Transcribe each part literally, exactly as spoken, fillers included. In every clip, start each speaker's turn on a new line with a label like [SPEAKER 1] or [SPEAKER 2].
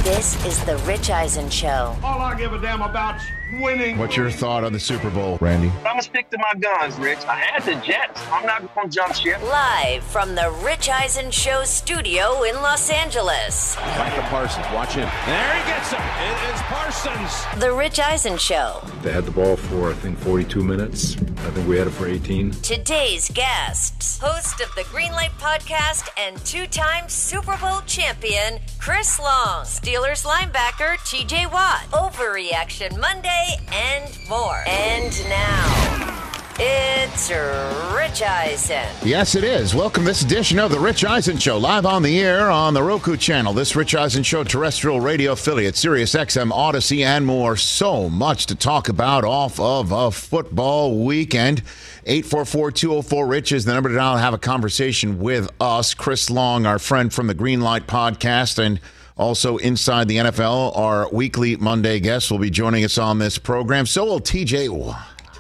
[SPEAKER 1] This is the Rich Eisen Show.
[SPEAKER 2] All I give a damn about winning.
[SPEAKER 3] What's your thought on the Super Bowl, Randy?
[SPEAKER 4] I'm going to stick to my guns, Rich. I had the Jets. I'm not going to jump ship.
[SPEAKER 1] Live from the Rich Eisen Show studio in Los Angeles.
[SPEAKER 5] Micah Parsons, watch him. There he gets him. It is Parsons.
[SPEAKER 1] The Rich Eisen Show.
[SPEAKER 6] They had the ball for, I think, forty-two minutes. I think we had it for eighteen.
[SPEAKER 1] Today's guests, host of the Greenlight Podcast and two-time Super Bowl champion, Chris Long, Steelers linebacker, T J Watt, Overreaction Monday, and more. And now, it's Rich Eisen.
[SPEAKER 3] Yes, it is. Welcome to this edition of the Rich Eisen Show, live on the air on the Roku channel. This Rich Eisen Show terrestrial radio affiliate, Sirius X M, Odyssey, and more. So much to talk about off of a football weekend. eight four four, two oh four, RICH is the number to dial. Have a conversation with us. Chris Long, our friend from the Greenlight Podcast, and also inside the N F L, our weekly Monday guest will be joining us on this program. So will T J Watt.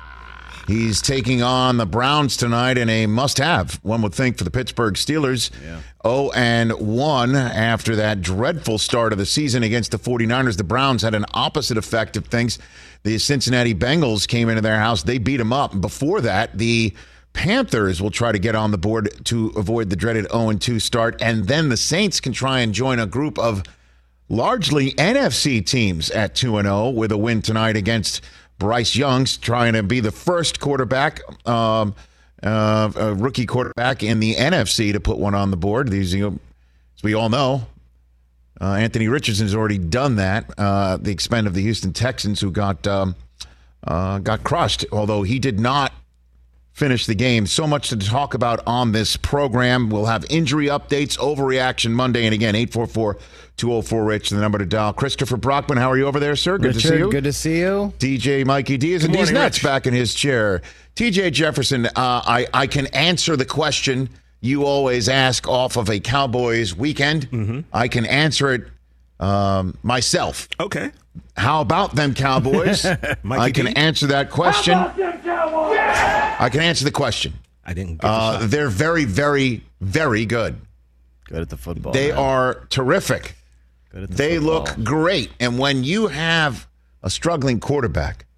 [SPEAKER 3] He's taking on the Browns tonight in a must-have, one would think, for the Pittsburgh Steelers. Yeah. oh and one after that dreadful start of the season against the 49ers. The Browns had an opposite effect of things. The Cincinnati Bengals came into their house. They beat them up. Before that, the Panthers will try to get on the board to avoid the dreaded oh and two start. And then the Saints can try and join a group of largely N F C teams at two and oh with a win tonight against Bryce Young's trying to be the first quarterback, um, uh, a rookie quarterback in the N F C to put one on the board. These, you know, as we all know, uh, Anthony Richardson has already done that uh, at the expense of the Houston Texans, who got um, uh, got crushed, although he did not finish the game. So much to talk about on this program. We'll have injury updates, Overreaction Monday, and again, eight four four, two oh four, RICH, the number to dial. Christopher Brockman, how are you over there, sir? Good
[SPEAKER 7] Richard,
[SPEAKER 3] to see you.
[SPEAKER 7] Good to see you.
[SPEAKER 3] D J Mikey D is and D's nuts back in his chair. T J Jefferson, uh, I, I can answer the question you always ask off of a Cowboys weekend. Mm-hmm. I can answer it um, myself.
[SPEAKER 5] Okay.
[SPEAKER 3] How about them Cowboys? I can D? answer that question. How about them Cowboys? Yeah! I can answer the question.
[SPEAKER 5] I didn't get
[SPEAKER 3] uh, the They're very, very, very good.
[SPEAKER 7] Good at the football.
[SPEAKER 3] They
[SPEAKER 7] man.
[SPEAKER 3] are terrific.
[SPEAKER 7] Good at the
[SPEAKER 3] they
[SPEAKER 7] football.
[SPEAKER 3] look great. And when you have a struggling quarterback,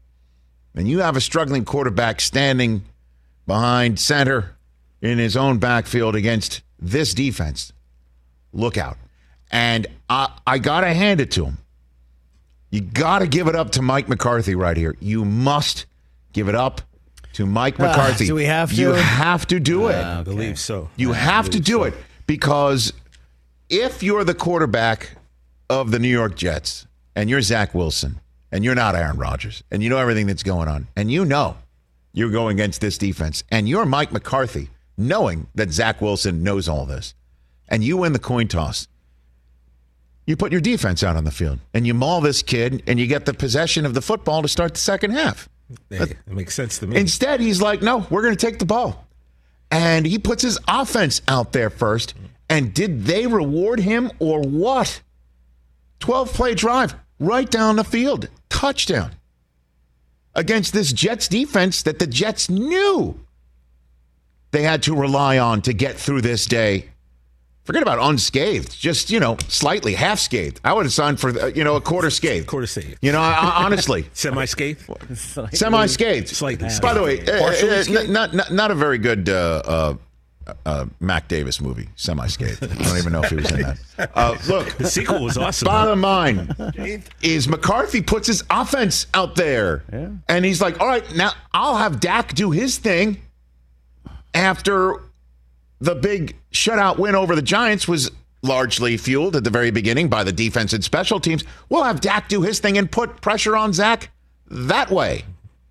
[SPEAKER 3] and you have a struggling quarterback standing behind center in his own backfield against this defense, look out. And I, I got to hand it to him. You got to give it up to Mike McCarthy right here. You must give it up to Mike McCarthy.
[SPEAKER 7] Uh, do we have to?
[SPEAKER 3] You have to do it.
[SPEAKER 5] I okay. believe so.
[SPEAKER 3] You
[SPEAKER 5] I
[SPEAKER 3] have to do
[SPEAKER 5] so.
[SPEAKER 3] it because if you're the quarterback of the New York Jets and you're Zach Wilson and you're not Aaron Rodgers and you know everything that's going on and you know you're going against this defense and you're Mike McCarthy knowing that Zach Wilson knows all this and you win the coin toss, you put your defense out on the field and you maul this kid and you get the possession of the football to start the second half.
[SPEAKER 5] Hey, that makes sense to me.
[SPEAKER 3] Instead, he's like, no, we're going to take the ball. And he puts his offense out there first. And did they reward him or what? twelve-play drive right down the field. Touchdown. Against this Jets defense that the Jets knew they had to rely on to get through this day. Forget about unscathed, just, you know, slightly half scathed. I would have signed for, uh, you know, a quarter scathed.
[SPEAKER 5] Quarter scathed.
[SPEAKER 3] You know, I, honestly.
[SPEAKER 5] Semi-scathed?
[SPEAKER 3] Semi-scathed.
[SPEAKER 5] Slightly.
[SPEAKER 3] By the way, uh, uh, not, not not a very good uh, uh, uh, Mac Davis movie, Semi-scathed. I don't even know if he was in that. Uh, look.
[SPEAKER 5] The sequel was awesome.
[SPEAKER 3] Bottom line is McCarthy puts his offense out there. Yeah. And he's like, all right, now I'll have Dak do his thing after the big shutout win over the Giants was largely fueled at the very beginning by the defense and special teams. We'll have Dak do his thing and put pressure on Zach that way.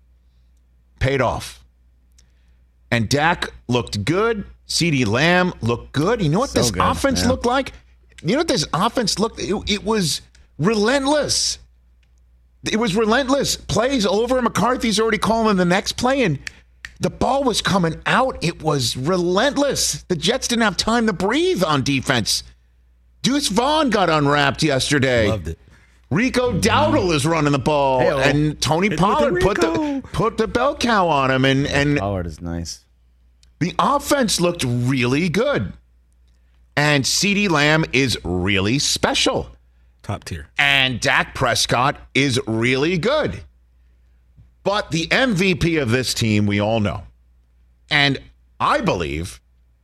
[SPEAKER 3] Paid off. And Dak looked good. CeeDee Lamb looked good. You know what
[SPEAKER 7] So
[SPEAKER 3] this
[SPEAKER 7] good,
[SPEAKER 3] offense
[SPEAKER 7] yeah.
[SPEAKER 3] looked like? You know what this offense looked like? It, it was relentless. It was relentless. Plays over. McCarthy's already calling the next play, and the ball was coming out. It was relentless. The Jets didn't have time to breathe on defense. Deuce Vaughn got unwrapped yesterday.
[SPEAKER 5] Loved it.
[SPEAKER 3] Rico Dowdle is running the ball,
[SPEAKER 7] Hey-o.
[SPEAKER 3] and Tony
[SPEAKER 5] Hit
[SPEAKER 3] Pollard
[SPEAKER 5] with the
[SPEAKER 3] put the put the bell cow on him, and and
[SPEAKER 7] Pollard is nice.
[SPEAKER 3] the offense looked really good. And CeeDee Lamb is really special.
[SPEAKER 8] Top tier.
[SPEAKER 3] And Dak Prescott is really good. But the M V P of this team, we all know. And I believe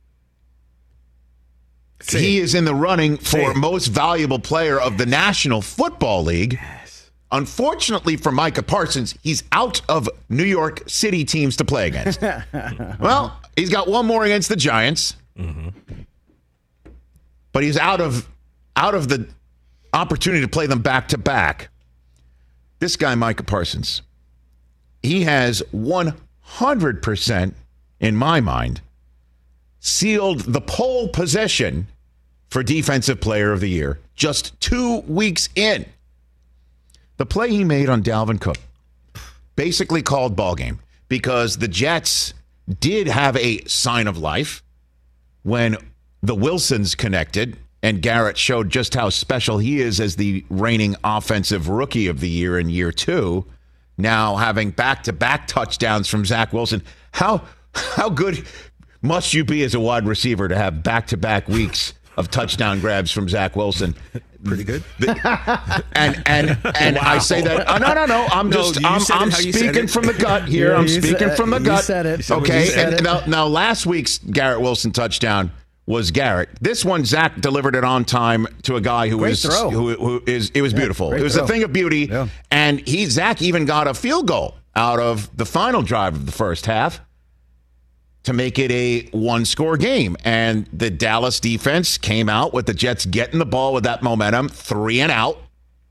[SPEAKER 8] Say
[SPEAKER 3] he
[SPEAKER 8] it.
[SPEAKER 3] is in the running for
[SPEAKER 8] Say it.
[SPEAKER 3] most valuable player of the National Football League.
[SPEAKER 8] Yes.
[SPEAKER 3] Unfortunately for Micah Parsons, he's out of New York City teams to play against. Well, he's got one more against the Giants.
[SPEAKER 8] Mm-hmm.
[SPEAKER 3] But he's out of out of the opportunity to play them back to back. This guy, Micah Parsons, he has one hundred percent, in my mind, sealed the pole position for Defensive Player of the Year just two weeks in. The play he made on Dalvin Cook basically called ball game because the Jets did have a sign of life when the Wilsons connected and Garrett showed just how special he is as the reigning offensive rookie of the year in year two. Now having back-to-back touchdowns from Zach Wilson. How how good must you be as a wide receiver to have back-to-back weeks of touchdown grabs from Zach Wilson?
[SPEAKER 8] Pretty good.
[SPEAKER 3] The, and and and wow. I say that. Oh, no, no, no. I'm
[SPEAKER 8] No,
[SPEAKER 3] just.
[SPEAKER 8] you
[SPEAKER 3] I'm,
[SPEAKER 8] said it
[SPEAKER 3] I'm
[SPEAKER 8] how you said
[SPEAKER 3] speaking
[SPEAKER 8] it.
[SPEAKER 3] from the gut here.
[SPEAKER 7] Yeah,
[SPEAKER 3] I'm
[SPEAKER 7] you
[SPEAKER 3] speaking
[SPEAKER 7] said-
[SPEAKER 3] from the
[SPEAKER 7] you
[SPEAKER 3] gut.
[SPEAKER 7] said it.
[SPEAKER 3] Okay.
[SPEAKER 7] You said
[SPEAKER 3] And
[SPEAKER 7] it.
[SPEAKER 3] now, now last week's Garrett Wilson touchdown was Garrett. This one, Zach delivered it on time to a guy who
[SPEAKER 7] Great
[SPEAKER 3] was
[SPEAKER 7] throw.
[SPEAKER 3] who, who is. It was
[SPEAKER 7] Yeah,
[SPEAKER 3] beautiful.
[SPEAKER 7] great
[SPEAKER 3] It was
[SPEAKER 7] throw.
[SPEAKER 3] a thing of beauty.
[SPEAKER 7] Yeah.
[SPEAKER 3] And he Zach even got a field goal out of the final drive of the first half to make it a one-score game. And the Dallas defense came out with the Jets getting the ball with that momentum, three and out.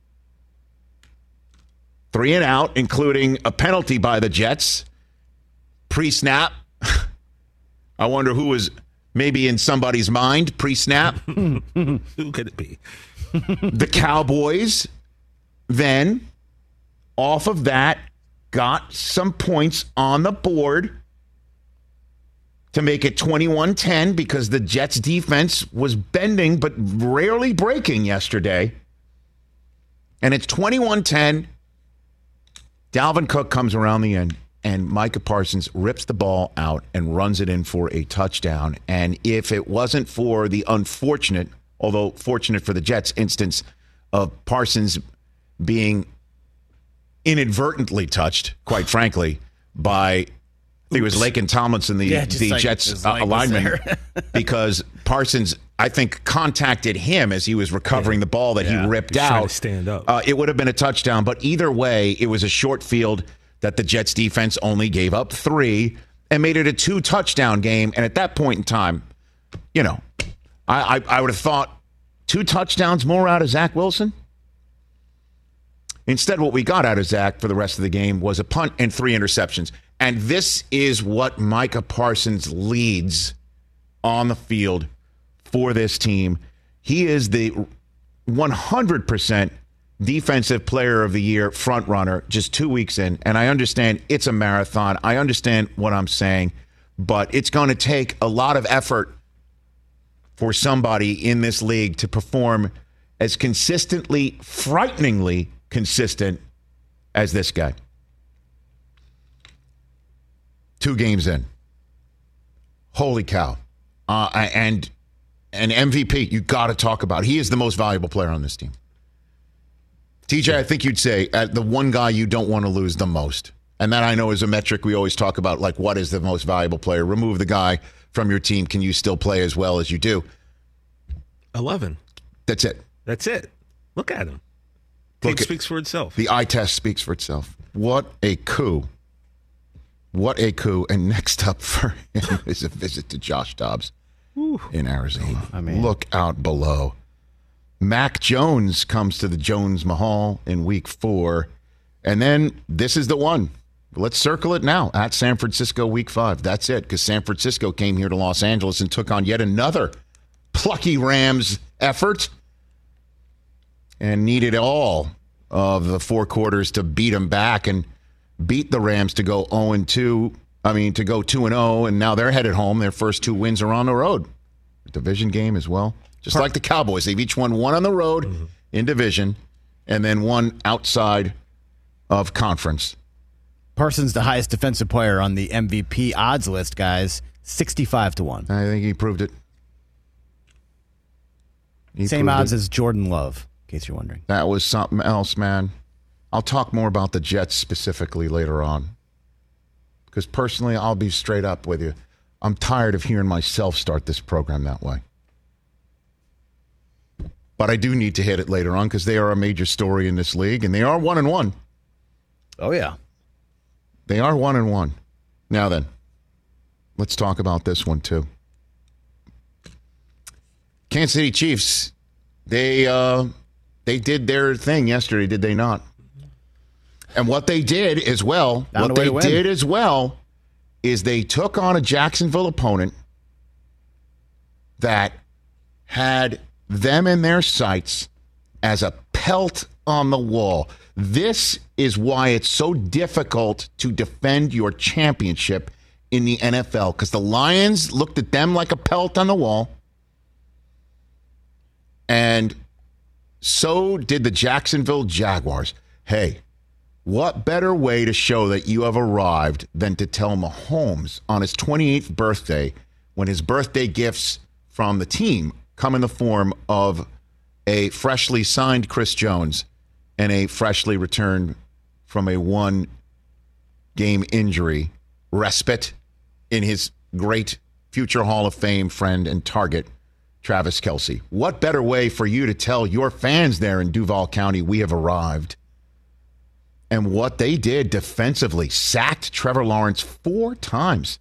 [SPEAKER 3] Three and out, including a penalty by the Jets. Pre-snap. I wonder who was maybe in somebody's mind pre-snap.
[SPEAKER 8] Who could it be?
[SPEAKER 3] The Cowboys then, off of that, got some points on the board to make it twenty-one ten because the Jets defense was bending but rarely breaking yesterday. And it's twenty-one ten. Dalvin Cook comes around the end, and Micah Parsons rips the ball out and runs it in for a touchdown. And if it wasn't for the unfortunate, although fortunate for the Jets, instance of Parsons being inadvertently touched, quite frankly, by, I think it was Laken Tomlinson, the,
[SPEAKER 7] Yeah, just
[SPEAKER 3] the
[SPEAKER 7] like
[SPEAKER 3] Jets
[SPEAKER 7] his
[SPEAKER 3] uh,
[SPEAKER 7] leg was
[SPEAKER 3] lineman,
[SPEAKER 7] there.
[SPEAKER 3] because Parsons, I think, contacted him as he was recovering the ball that
[SPEAKER 8] Yeah,
[SPEAKER 3] he ripped
[SPEAKER 8] he's trying
[SPEAKER 3] out.
[SPEAKER 8] to stand up.
[SPEAKER 3] Uh, it would have been a touchdown, but either way, it was a short field that the Jets defense only gave up three and made it a two-touchdown game. And at that point in time, you know, I, I, I would have thought two touchdowns more out of Zach Wilson. Instead, what we got out of Zach for the rest of the game was a punt and three interceptions. And this is what Micah Parsons leads on the field for this team. He is the one hundred percent defensive player of the year front runner just two weeks in. And I understand it's a marathon. I understand what I'm saying, but it's going to take a lot of effort for somebody in this league to perform as consistently, frighteningly consistent as this guy. Two games in. Holy cow. Uh, and an M V P, you got to talk about. He is the most valuable player on this team. T J, I think you'd say uh, the one guy you don't want to lose the most. And that I know is a metric we always talk about, like what is the most valuable player? Remove the guy from your team. Can you still play as well as you do?
[SPEAKER 8] eleven.
[SPEAKER 3] That's it.
[SPEAKER 8] That's it. Look at him. Team
[SPEAKER 3] Look at-
[SPEAKER 8] speaks for itself.
[SPEAKER 3] The eye test speaks for itself. What a coup. What a coup. And next up for him is a visit to Josh Dobbs in Arizona.
[SPEAKER 7] I mean,
[SPEAKER 3] look out below. Mac Jones comes to the Jones Mahal in week four. And then this is the one. Let's circle it now at San Francisco week five. That's it, because San Francisco came here to Los Angeles and took on yet another plucky Rams effort and needed all of the four quarters to beat them back and beat the Rams to go oh and two. I mean, to go two and oh, and now they're headed home. Their first two wins are on the road. Division game as well. Just like the Cowboys. They've each won one on the road mm-hmm. in division and then one outside of conference.
[SPEAKER 7] Parsons, the highest defensive player on the M V P odds list, guys. sixty-five to one.
[SPEAKER 3] I think he proved it. He
[SPEAKER 7] Same
[SPEAKER 3] proved
[SPEAKER 7] odds
[SPEAKER 3] it.
[SPEAKER 7] as Jordan Love. case you're wondering.
[SPEAKER 3] That was something else, man. I'll talk more about the Jets specifically later on. Because personally, I'll be straight up with you. I'm tired of hearing myself start this program that way. But I do need to hit it later on because they are a major story in this league, and they are one and one.
[SPEAKER 7] Oh, yeah.
[SPEAKER 3] They are one and one. Now then, let's talk about this one too. Kansas City Chiefs, they uh, they did their thing yesterday, did they not? And what they did as well,
[SPEAKER 7] Found
[SPEAKER 3] what
[SPEAKER 7] a way
[SPEAKER 3] they
[SPEAKER 7] to win.
[SPEAKER 3] did as well, is they took on a Jacksonville opponent that had them in their sights as a pelt on the wall. This is why it's so difficult to defend your championship in the N F L, because the Lions looked at them like a pelt on the wall, and so did the Jacksonville Jaguars. Hey, what better way to show that you have arrived than to tell Mahomes on his twenty-eighth birthday, when his birthday gifts from the team come in the form of a freshly signed Chris Jones and a freshly returned from a one-game injury respite in his great future Hall of Fame friend and target, Travis Kelce. What better way for you to tell your fans there in Duval County we have arrived? And what they did defensively, sacked Trevor Lawrence four times.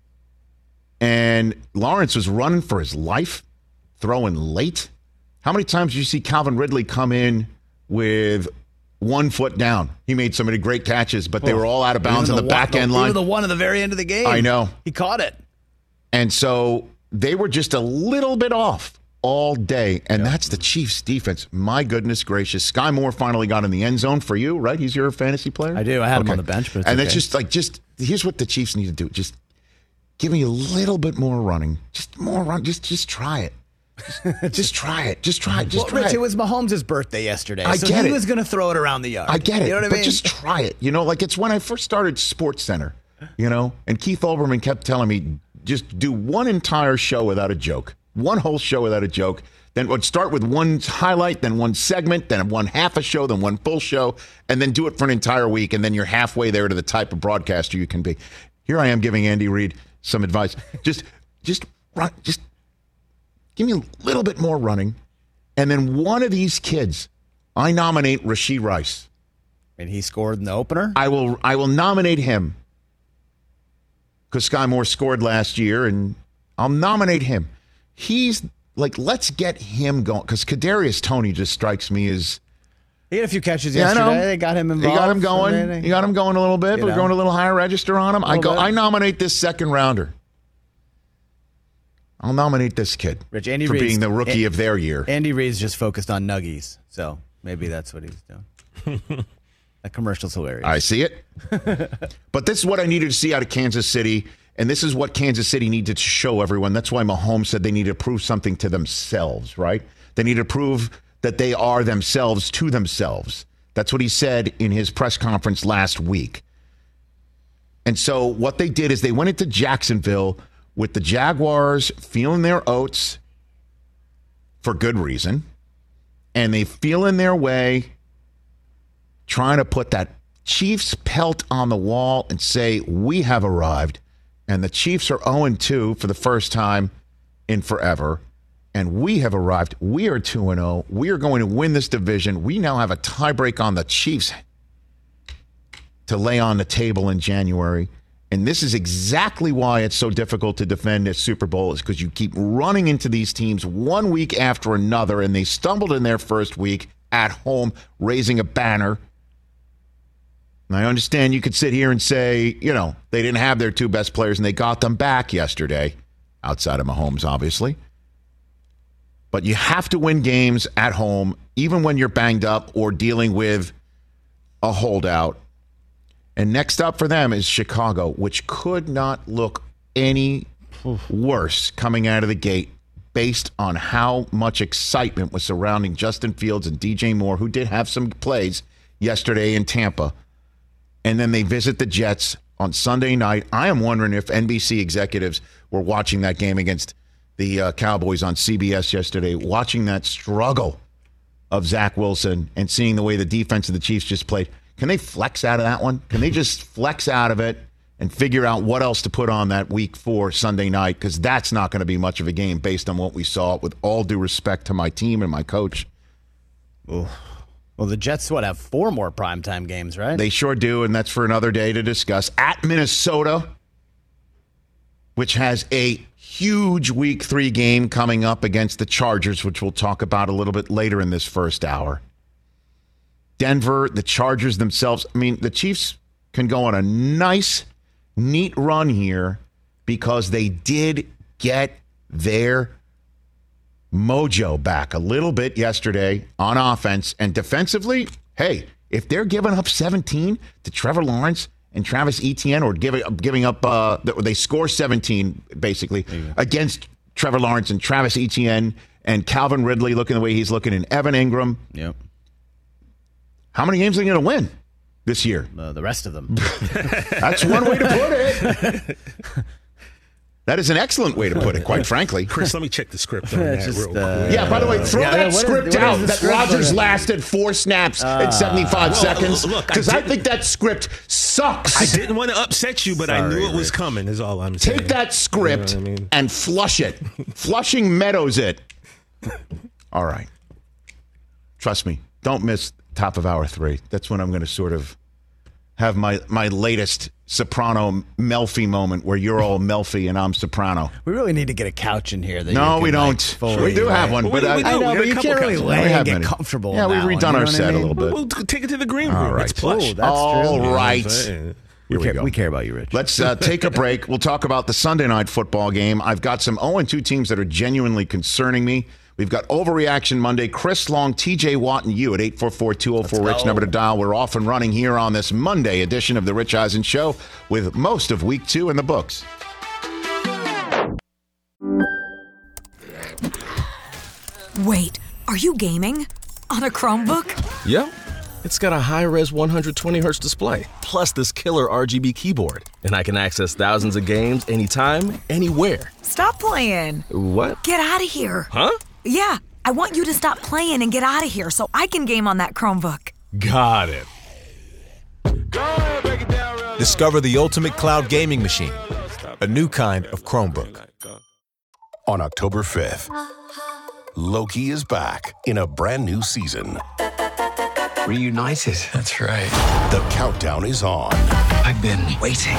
[SPEAKER 3] And Lawrence was running for his life, throwing late. How many times did you see Calvin Ridley come in with one foot down? He made so many great catches, but they were all out of bounds on the, the back
[SPEAKER 7] one,
[SPEAKER 3] end
[SPEAKER 7] the,
[SPEAKER 3] line.
[SPEAKER 7] Even the one at the very end of the game.
[SPEAKER 3] I know.
[SPEAKER 7] He caught it.
[SPEAKER 3] And so they were just a little bit off all day, and yeah. That's the Chiefs' defense. My goodness gracious. Sky Moore finally got in the end zone for you, right? He's your fantasy player?
[SPEAKER 7] I do. I had
[SPEAKER 3] okay.
[SPEAKER 7] him on the bench, but it's
[SPEAKER 3] And
[SPEAKER 7] okay.
[SPEAKER 3] it's just like, just here's what the Chiefs need to do. Just give me a little bit more running. Just more run. Just just try it. Just, just try it. Just try it. Just
[SPEAKER 7] well,
[SPEAKER 3] try
[SPEAKER 7] Rich,
[SPEAKER 3] it.
[SPEAKER 7] it was Mahomes' birthday yesterday.
[SPEAKER 3] I
[SPEAKER 7] so
[SPEAKER 3] get
[SPEAKER 7] he
[SPEAKER 3] it.
[SPEAKER 7] was going to throw it around the yard.
[SPEAKER 3] I get it.
[SPEAKER 7] You know what I
[SPEAKER 3] but
[SPEAKER 7] mean?
[SPEAKER 3] just try it. You know, like it's when I first started Sports Center, you know, and Keith Olbermann kept telling me, just do one entire show without a joke. One whole show without a joke. Then would start with one highlight, then one segment, then one half a show, then one full show, and then do it for an entire week, and then you're halfway there to the type of broadcaster you can be. Here I am giving Andy Reid some advice. Just, just run, just give me a little bit more running, and then one of these kids, I nominate Rashee Rice.
[SPEAKER 7] And he scored in the opener?
[SPEAKER 3] I will, I will nominate him because Sky Moore scored last year, and I'll nominate him. He's like, let's get him going, because Kadarius Toney just strikes me as.
[SPEAKER 7] He had a few catches
[SPEAKER 3] Yeah, I know.
[SPEAKER 7] yesterday. They got him involved.
[SPEAKER 3] You got him going.
[SPEAKER 7] They- they-
[SPEAKER 3] You got him going a little bit.
[SPEAKER 7] You
[SPEAKER 3] We're
[SPEAKER 7] know.
[SPEAKER 3] going a little higher register on him. I go.
[SPEAKER 7] bit.
[SPEAKER 3] I nominate this second rounder. I'll nominate this kid
[SPEAKER 7] Rich, Andy
[SPEAKER 3] for
[SPEAKER 7] Reid's-
[SPEAKER 3] being the rookie
[SPEAKER 7] An-
[SPEAKER 3] of their year.
[SPEAKER 7] Andy Reid's just focused on nuggies, so maybe that's what he's doing. That commercial's hilarious.
[SPEAKER 3] I see it. But this is what I needed to see out of Kansas City, and this is what Kansas City needed to show everyone. That's why Mahomes said they needed to prove something to themselves, right? They need to prove that they are themselves to themselves. That's what he said in his press conference last week. And so what they did is they went into Jacksonville with the Jaguars feeling their oats for good reason, and they feel in their way trying to put that Chiefs pelt on the wall and say, we have arrived. And the Chiefs are oh and two for the first time in forever. And we have arrived. We are two and oh. We are going to win this division. We now have a tiebreak on the Chiefs to lay on the table in January. And this is exactly why it's so difficult to defend a Super Bowl, is because you keep running into these teams one week after another, and they stumbled in their first week at home, raising a banner. And I understand you could sit here and say, you know, they didn't have their two best players and they got them back yesterday, outside of Mahomes, obviously. But you have to win games at home, even when you're banged up or dealing with a holdout. And next up for them is Chicago, which could not look any worse coming out of the gate based on how much excitement was surrounding Justin Fields and D J Moore, who did have some plays yesterday in Tampa. And then they visit the Jets on Sunday night. I am wondering if N B C executives were watching that game against the uh, Cowboys on C B S yesterday, watching that struggle of Zach Wilson and seeing the way the defense of the Chiefs just played, can they flex out of that one? Can they just flex out of it and figure out what else to put on that week four Sunday night? Because that's not going to be much of a game based on what we saw, with all due respect to my team and my coach.
[SPEAKER 7] Ooh. Well, the Jets, what, have four more primetime games, right?
[SPEAKER 3] They sure do, and that's for another day to discuss. At Minnesota, which has a huge week three game coming up against the Chargers, which we'll talk about a little bit later in this first hour. Denver, the Chargers themselves. I mean, the Chiefs can go on a nice, neat run here because they did get their mojo back a little bit yesterday on offense, and defensively, hey, if they're giving up seventeen to Trevor Lawrence and Travis Etienne, or giving giving up, uh, they score seventeen basically against Trevor Lawrence and Travis Etienne and Calvin Ridley looking the way he's looking, and Evan Ingram.
[SPEAKER 7] Yep.
[SPEAKER 3] How many games are they going to win this year?
[SPEAKER 7] Uh, the rest of them.
[SPEAKER 3] That's one way to put it. That is an excellent way to put it, quite frankly.
[SPEAKER 8] Chris, let me check the script on that
[SPEAKER 7] Just,
[SPEAKER 8] real quick.
[SPEAKER 7] uh,
[SPEAKER 3] Yeah, by the way, throw
[SPEAKER 7] Yeah,
[SPEAKER 3] that
[SPEAKER 7] what is-
[SPEAKER 3] script
[SPEAKER 7] what is
[SPEAKER 3] out
[SPEAKER 7] the
[SPEAKER 3] that
[SPEAKER 7] script
[SPEAKER 3] Rodgers
[SPEAKER 7] on it?
[SPEAKER 3] lasted four snaps in seventy-five
[SPEAKER 8] No,
[SPEAKER 3] seconds.
[SPEAKER 8] look, I
[SPEAKER 3] Because I,
[SPEAKER 8] didn't-
[SPEAKER 3] think that script sucks.
[SPEAKER 8] I didn't want to upset you, but I
[SPEAKER 7] Sorry,
[SPEAKER 8] knew it was
[SPEAKER 7] Rich.
[SPEAKER 8] coming, is all I'm saying.
[SPEAKER 3] Take that script
[SPEAKER 8] You know what I mean?
[SPEAKER 3] and flush it. Flushing Meadows it. All right. Trust me. Don't miss top of hour three. That's when I'm going to sort of have my, my latest Soprano Melfi moment where you're all Melfi and I'm Soprano.
[SPEAKER 7] We really need to get a couch in here. That
[SPEAKER 3] No,
[SPEAKER 7] you can,
[SPEAKER 3] we
[SPEAKER 7] like,
[SPEAKER 3] don't.
[SPEAKER 7] fully,
[SPEAKER 3] we do have
[SPEAKER 7] right?
[SPEAKER 3] one,
[SPEAKER 8] Well,
[SPEAKER 3] but
[SPEAKER 8] we-
[SPEAKER 3] I,
[SPEAKER 8] we do.
[SPEAKER 7] I know,
[SPEAKER 8] got
[SPEAKER 7] but
[SPEAKER 8] a
[SPEAKER 7] you
[SPEAKER 8] couple
[SPEAKER 7] can't really
[SPEAKER 8] couches.
[SPEAKER 3] we
[SPEAKER 7] lay
[SPEAKER 3] have
[SPEAKER 7] and get
[SPEAKER 3] many.
[SPEAKER 7] comfortable.
[SPEAKER 3] Yeah,
[SPEAKER 7] in
[SPEAKER 3] we've
[SPEAKER 7] that
[SPEAKER 3] redone
[SPEAKER 7] one,
[SPEAKER 3] our
[SPEAKER 7] you know
[SPEAKER 3] set
[SPEAKER 7] what I
[SPEAKER 3] a
[SPEAKER 7] mean?
[SPEAKER 3] little bit.
[SPEAKER 8] We'll take it to the green
[SPEAKER 3] All
[SPEAKER 8] room.
[SPEAKER 3] right.
[SPEAKER 8] It's plush.
[SPEAKER 7] Oh, that's
[SPEAKER 3] All
[SPEAKER 7] true.
[SPEAKER 3] right.
[SPEAKER 8] Yeah.
[SPEAKER 7] We
[SPEAKER 3] Here we
[SPEAKER 7] care,
[SPEAKER 3] go.
[SPEAKER 7] we care about you, Rich.
[SPEAKER 3] Let's uh, take a break. We'll talk about the Sunday night football game. I've got some oh and two teams that are genuinely concerning me. We've got Overreaction Monday. Chris Long, T J Watt, and you at eight four four, two oh four, RICH, number to dial. We're off and running here on this Monday edition of the Rich Eisen Show with most of week two in the books.
[SPEAKER 9] Wait, are you gaming? On a Chromebook?
[SPEAKER 10] Yep. It's got a high-res one hundred twenty hertz display, plus this killer R G B keyboard. And I can access thousands of games anytime, anywhere.
[SPEAKER 9] Stop playing.
[SPEAKER 10] What?
[SPEAKER 9] Get out of here.
[SPEAKER 10] Huh?
[SPEAKER 9] Yeah, I want you to stop playing and get out of here so I can game on that Chromebook.
[SPEAKER 10] Got it.
[SPEAKER 11] Discover the ultimate cloud gaming machine, a new kind of Chromebook.
[SPEAKER 12] On October fifth, Loki is back in a brand new season.
[SPEAKER 13] Reunited. That's right.
[SPEAKER 12] The countdown is on.
[SPEAKER 13] I've been waiting.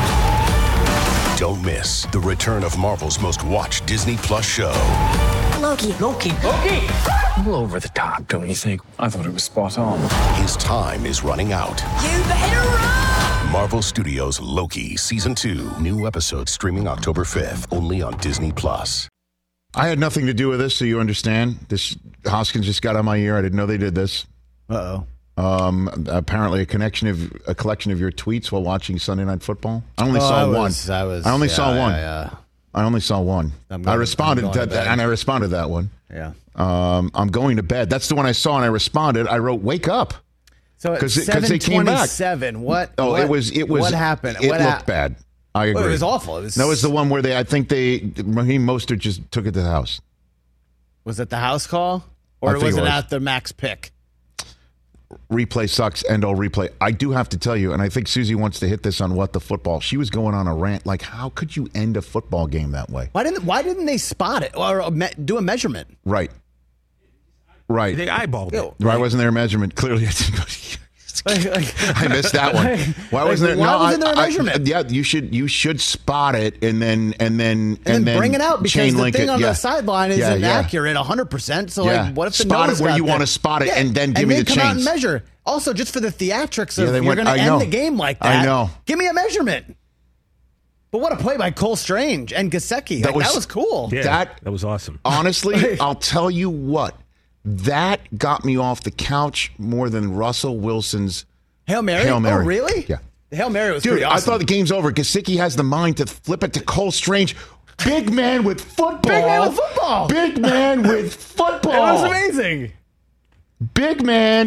[SPEAKER 12] Don't miss the return of Marvel's most watched Disney Plus show.
[SPEAKER 13] Loki. Loki. Loki! A little over the top, don't you think? I thought it was spot on.
[SPEAKER 12] His time is running out.
[SPEAKER 9] You better run!
[SPEAKER 12] Marvel Studios' Loki Season two. New episodes streaming October fifth, only on Disney Plus.
[SPEAKER 3] I had nothing to do with this, so you understand. This Hoskins just got on my ear. I didn't know they did this.
[SPEAKER 7] Uh-oh.
[SPEAKER 3] Um, apparently, a connection of a collection of your tweets while watching Sunday Night Football. I only
[SPEAKER 7] Oh,
[SPEAKER 3] saw
[SPEAKER 7] I
[SPEAKER 3] one.
[SPEAKER 7] was- I was-
[SPEAKER 3] I only
[SPEAKER 7] yeah,
[SPEAKER 3] saw
[SPEAKER 7] yeah,
[SPEAKER 3] one.
[SPEAKER 7] yeah.
[SPEAKER 3] I only saw one.
[SPEAKER 7] I'm
[SPEAKER 3] I
[SPEAKER 7] going-
[SPEAKER 3] responded
[SPEAKER 7] I'm
[SPEAKER 3] to
[SPEAKER 7] going to
[SPEAKER 3] that,
[SPEAKER 7] bed.
[SPEAKER 3] and I responded to that one.
[SPEAKER 7] Yeah.
[SPEAKER 3] Um, I'm going to bed. That's the one I saw, and I responded. I wrote, "Wake up!"
[SPEAKER 7] So at
[SPEAKER 3] 'Cause it- 'cause they came back.
[SPEAKER 7] seven twenty-seven, what?
[SPEAKER 3] Oh,
[SPEAKER 7] what,
[SPEAKER 3] it was. It was.
[SPEAKER 7] What happened?
[SPEAKER 3] It
[SPEAKER 7] what
[SPEAKER 3] looked
[SPEAKER 7] hap-
[SPEAKER 3] bad. I agree.
[SPEAKER 7] Well, it was awful. It was,
[SPEAKER 3] That was the one where they. I think they. Raheem Mostert just took it to the house.
[SPEAKER 7] Was it the house call,
[SPEAKER 3] I
[SPEAKER 7] or
[SPEAKER 3] think
[SPEAKER 7] was
[SPEAKER 3] it
[SPEAKER 7] it
[SPEAKER 3] was.
[SPEAKER 7] at the max pick?
[SPEAKER 3] Replay sucks. End all replay. I do have to tell you, and I think Susie wants to hit this on What the Football. She was going on a rant. Like, how could you end a football game that way?
[SPEAKER 7] Why didn't Why didn't they spot it or uh, me- do a measurement?
[SPEAKER 3] Right. Right.
[SPEAKER 8] They eyeballed it.
[SPEAKER 3] Why wasn't there a measurement? Clearly, I didn't go to I missed that one. Why
[SPEAKER 7] Like,
[SPEAKER 3] wasn't there?
[SPEAKER 7] why
[SPEAKER 3] no,
[SPEAKER 7] wasn't
[SPEAKER 3] I,
[SPEAKER 7] there a
[SPEAKER 3] I-
[SPEAKER 7] measurement?
[SPEAKER 3] yeah, you should. You should spot it and then and then
[SPEAKER 7] And, then, bring it out because
[SPEAKER 3] chain
[SPEAKER 7] the
[SPEAKER 3] link
[SPEAKER 7] thing
[SPEAKER 3] it.
[SPEAKER 7] on
[SPEAKER 3] yeah.
[SPEAKER 7] the sideline isn't
[SPEAKER 3] Yeah, yeah.
[SPEAKER 7] accurate one hundred percent. So,
[SPEAKER 3] Yeah.
[SPEAKER 7] like, what if the
[SPEAKER 3] Spot it
[SPEAKER 7] nose
[SPEAKER 3] where
[SPEAKER 7] got
[SPEAKER 3] you
[SPEAKER 7] there?
[SPEAKER 3] wanna spot it
[SPEAKER 7] Yeah.
[SPEAKER 3] and then give
[SPEAKER 7] and
[SPEAKER 3] me
[SPEAKER 7] then
[SPEAKER 3] the
[SPEAKER 7] come out
[SPEAKER 3] chains.
[SPEAKER 7] and measure. Also, just for the theatrics
[SPEAKER 3] Yeah,
[SPEAKER 7] of
[SPEAKER 3] they
[SPEAKER 7] you're
[SPEAKER 3] went-
[SPEAKER 7] going to
[SPEAKER 3] I know.
[SPEAKER 7] end the game like
[SPEAKER 3] I
[SPEAKER 7] that.
[SPEAKER 3] know.
[SPEAKER 7] Give me a measurement. But what a play by Cole Strange and Gesicki.
[SPEAKER 3] That
[SPEAKER 7] Like,
[SPEAKER 3] was-
[SPEAKER 7] that was cool.
[SPEAKER 8] Yeah,
[SPEAKER 3] That-
[SPEAKER 8] that was awesome.
[SPEAKER 3] Honestly, I'll tell you what. That got me off the couch more than Russell Wilson's
[SPEAKER 7] Hail Mary?
[SPEAKER 3] Hail Mary.
[SPEAKER 7] Oh, really?
[SPEAKER 3] Yeah.
[SPEAKER 7] The Hail Mary was
[SPEAKER 3] Dude,
[SPEAKER 7] pretty awesome.
[SPEAKER 3] I thought the game's over. Gesicki has the mind to flip it to Cole Strange. Big man with football.
[SPEAKER 7] Big man with football.
[SPEAKER 3] Big man with football.
[SPEAKER 7] It was amazing.
[SPEAKER 3] Big man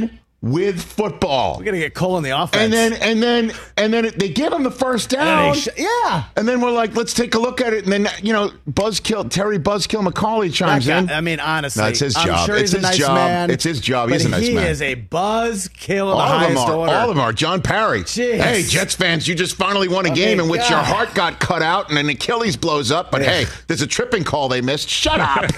[SPEAKER 3] with football.
[SPEAKER 7] We're gonna get Cole in the offense,
[SPEAKER 3] and then and then and then they give him the first down.
[SPEAKER 7] Sh- yeah,
[SPEAKER 3] and then we're like, let's take a look at it. And then you know, Buzzkill Terry Buzzkill McCauley chimes
[SPEAKER 7] guy,
[SPEAKER 3] in.
[SPEAKER 7] I mean, honestly,
[SPEAKER 3] no, it's his job.
[SPEAKER 7] I'm sure
[SPEAKER 3] it's
[SPEAKER 7] he's
[SPEAKER 3] his
[SPEAKER 7] a nice
[SPEAKER 3] job.
[SPEAKER 7] man.
[SPEAKER 3] It's his job. He's
[SPEAKER 7] but
[SPEAKER 3] a nice
[SPEAKER 7] he
[SPEAKER 3] man.
[SPEAKER 7] He is a Buzzkill of
[SPEAKER 3] all
[SPEAKER 7] the
[SPEAKER 3] of them
[SPEAKER 7] highest
[SPEAKER 3] are.
[SPEAKER 7] order.
[SPEAKER 3] All of them are. John Parry.
[SPEAKER 7] Jeez.
[SPEAKER 3] Hey, Jets fans, you just finally won a
[SPEAKER 7] oh
[SPEAKER 3] game in which
[SPEAKER 7] God.
[SPEAKER 3] your heart got cut out and an Achilles blows up. But
[SPEAKER 7] yeah.
[SPEAKER 3] hey, there's a tripping call they missed. Shut up.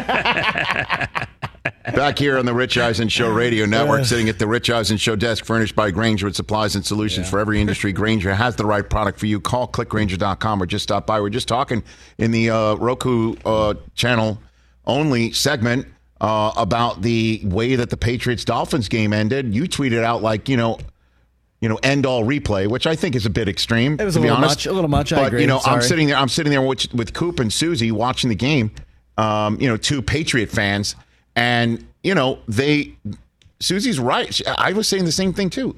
[SPEAKER 3] Back here on the Rich Eisen Show Radio Network, yeah. sitting at the Rich Eisen Show desk, furnished by Grainger with supplies and solutions yeah. for every industry. Grainger has the right product for you. Call click grainger dot com or just stop by. We're just talking in the uh, Roku uh, channel only segment uh, about the way that the Patriots-Dolphins game ended. You tweeted out like, you know, you know, end all replay, which I think is a bit extreme.
[SPEAKER 7] It was
[SPEAKER 3] to
[SPEAKER 7] a
[SPEAKER 3] be
[SPEAKER 7] little
[SPEAKER 3] honest.
[SPEAKER 7] much. A little much.
[SPEAKER 3] But,
[SPEAKER 7] I agree.
[SPEAKER 3] you know,
[SPEAKER 7] Sorry.
[SPEAKER 3] I'm sitting there. I'm sitting there with, with Coop and Susie watching the game. Um, you know, two Patriot fans. And, you know, they, Susie's right. She, I was saying the same thing, too.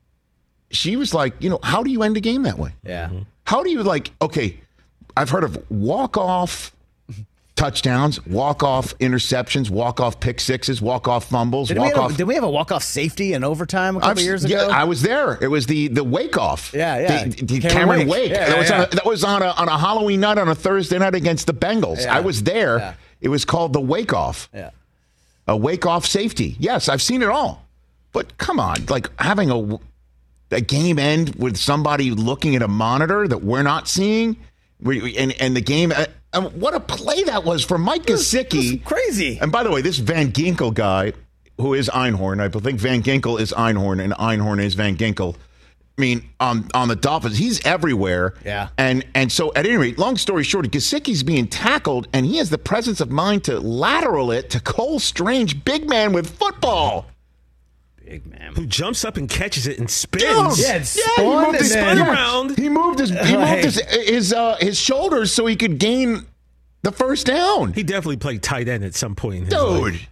[SPEAKER 3] She was like, you know, how do you end a game that way?
[SPEAKER 7] Yeah. Mm-hmm.
[SPEAKER 3] How do you, like, okay, I've heard of walk-off touchdowns, walk-off interceptions, walk-off pick sixes, walk-off fumbles,
[SPEAKER 7] did
[SPEAKER 3] walk-off.
[SPEAKER 7] We a, did we have a walk-off safety in overtime a couple
[SPEAKER 3] I've,
[SPEAKER 7] years ago?
[SPEAKER 3] Yeah, I was there. It was the the wake-off.
[SPEAKER 7] Yeah, yeah.
[SPEAKER 3] The, the
[SPEAKER 7] Cameron,
[SPEAKER 3] Cameron
[SPEAKER 7] Wake.
[SPEAKER 3] Wake.
[SPEAKER 7] Yeah,
[SPEAKER 3] that, was
[SPEAKER 7] yeah.
[SPEAKER 3] on a, that was on a, on a Halloween night on a Thursday night against the Bengals.
[SPEAKER 7] Yeah.
[SPEAKER 3] I was there.
[SPEAKER 7] Yeah.
[SPEAKER 3] It was called the wake-off.
[SPEAKER 7] Yeah.
[SPEAKER 3] A wake-off safety. Yes, I've seen it all. But come on, like having a, a game end with somebody looking at a monitor that we're not seeing, and, and the game, uh, what a play that was for Mike Gesicki.
[SPEAKER 7] Crazy.
[SPEAKER 3] And by the way, this Van Ginkel guy, who is Einhorn, I think Van Ginkel is Einhorn, and Einhorn is Van Ginkel. I mean, on on the Dolphins, he's everywhere.
[SPEAKER 7] Yeah.
[SPEAKER 3] And and so, at any rate, long story short, Gesicki's being tackled, and he has the presence of mind to lateral it to Cole Strange, big man with football.
[SPEAKER 7] Big man.
[SPEAKER 8] Who jumps up and catches it and spins.
[SPEAKER 3] Dude,
[SPEAKER 7] yeah,
[SPEAKER 3] yeah, he moved his
[SPEAKER 8] spun
[SPEAKER 3] yeah,
[SPEAKER 8] around.
[SPEAKER 3] He moved his he moved
[SPEAKER 7] Hey.
[SPEAKER 3] his his, uh, his shoulders so he could gain the first down.
[SPEAKER 8] He definitely played tight end at some point in his
[SPEAKER 3] Dude.
[SPEAKER 8] life.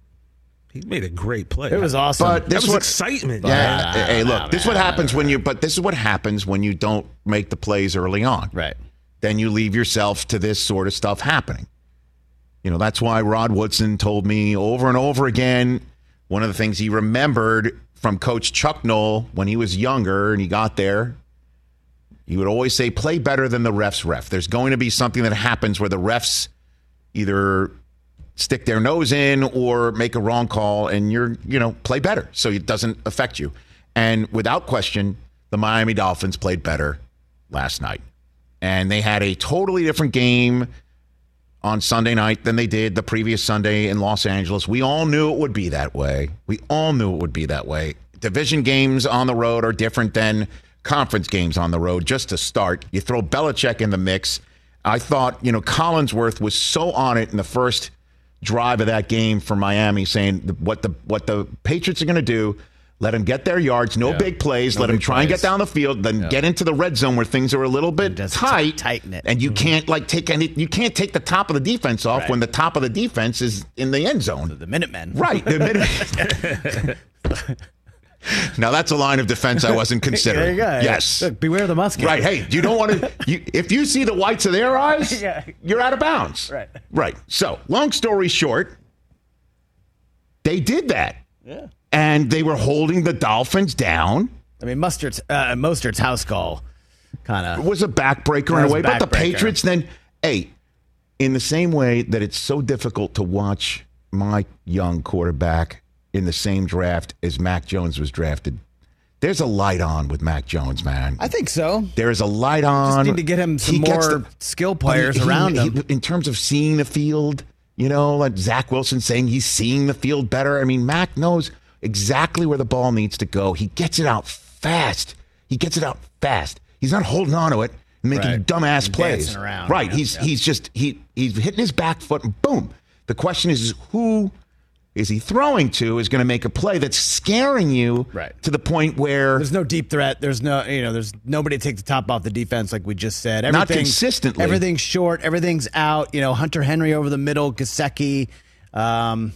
[SPEAKER 8] He made a great play.
[SPEAKER 7] It was awesome.
[SPEAKER 3] But
[SPEAKER 8] that
[SPEAKER 3] this
[SPEAKER 8] was
[SPEAKER 3] what,
[SPEAKER 8] excitement.
[SPEAKER 3] Yeah.
[SPEAKER 7] Nah,
[SPEAKER 3] hey, look,
[SPEAKER 7] nah,
[SPEAKER 3] this is
[SPEAKER 7] nah,
[SPEAKER 3] what happens
[SPEAKER 7] nah,
[SPEAKER 3] when you. But this is what happens when you don't make the plays early on.
[SPEAKER 7] Right.
[SPEAKER 3] Then you leave yourself to this sort of stuff happening. You know, that's why Rod Woodson told me over and over again. One of the things he remembered from Coach Chuck Noll when he was younger and he got there, he would always say, "Play better than the refs ref." There's going to be something that happens where the refs either stick their nose in or make a wrong call, and you're, you know, play better so it doesn't affect you. And without question, the Miami Dolphins played better last night. And they had a totally different game on Sunday night than they did the previous Sunday in Los Angeles. We all knew it would be that way. We all knew it would be that way. Division games on the road are different than conference games on the road. Just to start, you throw Belichick in the mix. I thought, you know, Collinsworth was so on it in the first drive of that game for Miami, saying what the what the Patriots are going to do. Let them get their yards, no
[SPEAKER 7] yeah.
[SPEAKER 3] big plays.
[SPEAKER 7] No
[SPEAKER 3] let them
[SPEAKER 7] big
[SPEAKER 3] try
[SPEAKER 7] plays.
[SPEAKER 3] and get down the field, then
[SPEAKER 7] yeah.
[SPEAKER 3] get into the red zone where things are a little bit tight,
[SPEAKER 7] tighten it,
[SPEAKER 3] and you
[SPEAKER 7] mm-hmm.
[SPEAKER 3] can't like take any. You can't take the top of the defense off
[SPEAKER 7] right.
[SPEAKER 3] when the top of the defense is in the end zone.
[SPEAKER 7] So the Minutemen,
[SPEAKER 3] right? The minute. Now that's a line of defense I wasn't considering.
[SPEAKER 7] There you go.
[SPEAKER 3] Yes,
[SPEAKER 7] Look, beware the musket.
[SPEAKER 3] Right. Hey, you don't want to. You, if you see the whites of their eyes,
[SPEAKER 7] yeah.
[SPEAKER 3] you're out of bounds.
[SPEAKER 7] Right.
[SPEAKER 3] Right. So, long story short, they did that.
[SPEAKER 7] Yeah.
[SPEAKER 3] And they were holding the Dolphins down.
[SPEAKER 7] I mean, Mustert's uh, Mostert's house call kind of
[SPEAKER 3] was a backbreaker in a way, but the Patriots then, hey, in the same way that it's so difficult to watch my young quarterback in the same draft as Mac Jones was drafted, there's a light on with Mac Jones, man.
[SPEAKER 7] I think so.
[SPEAKER 3] There is a light on.
[SPEAKER 7] Just need to get him some
[SPEAKER 3] He gets
[SPEAKER 7] more
[SPEAKER 3] the-
[SPEAKER 7] skill players
[SPEAKER 3] he- he-
[SPEAKER 7] around
[SPEAKER 3] he-
[SPEAKER 7] him.
[SPEAKER 3] In terms of seeing the field, you know, like Zach Wilson saying he's seeing the field better. I mean, Mac knows exactly where the ball needs to go. He gets it out fast. He gets it out fast. He's not holding on to it and making
[SPEAKER 7] Right.
[SPEAKER 3] dumbass
[SPEAKER 7] And
[SPEAKER 3] plays.
[SPEAKER 7] dancing around.
[SPEAKER 3] Right.
[SPEAKER 7] Yeah,
[SPEAKER 3] He's
[SPEAKER 7] yeah.
[SPEAKER 3] he's just he he's hitting his back foot and boom. The question is, is who is he throwing to is going to make a play that's scaring you
[SPEAKER 7] Right.
[SPEAKER 3] to the point where
[SPEAKER 7] There's no deep threat. There's no, you know, there's nobody to take the top off the defense, like we just said.
[SPEAKER 3] Not
[SPEAKER 7] Everything's-
[SPEAKER 3] consistently.
[SPEAKER 7] Everything's short. Everything's out. You know, Hunter Henry over the middle, Gesicki. Um,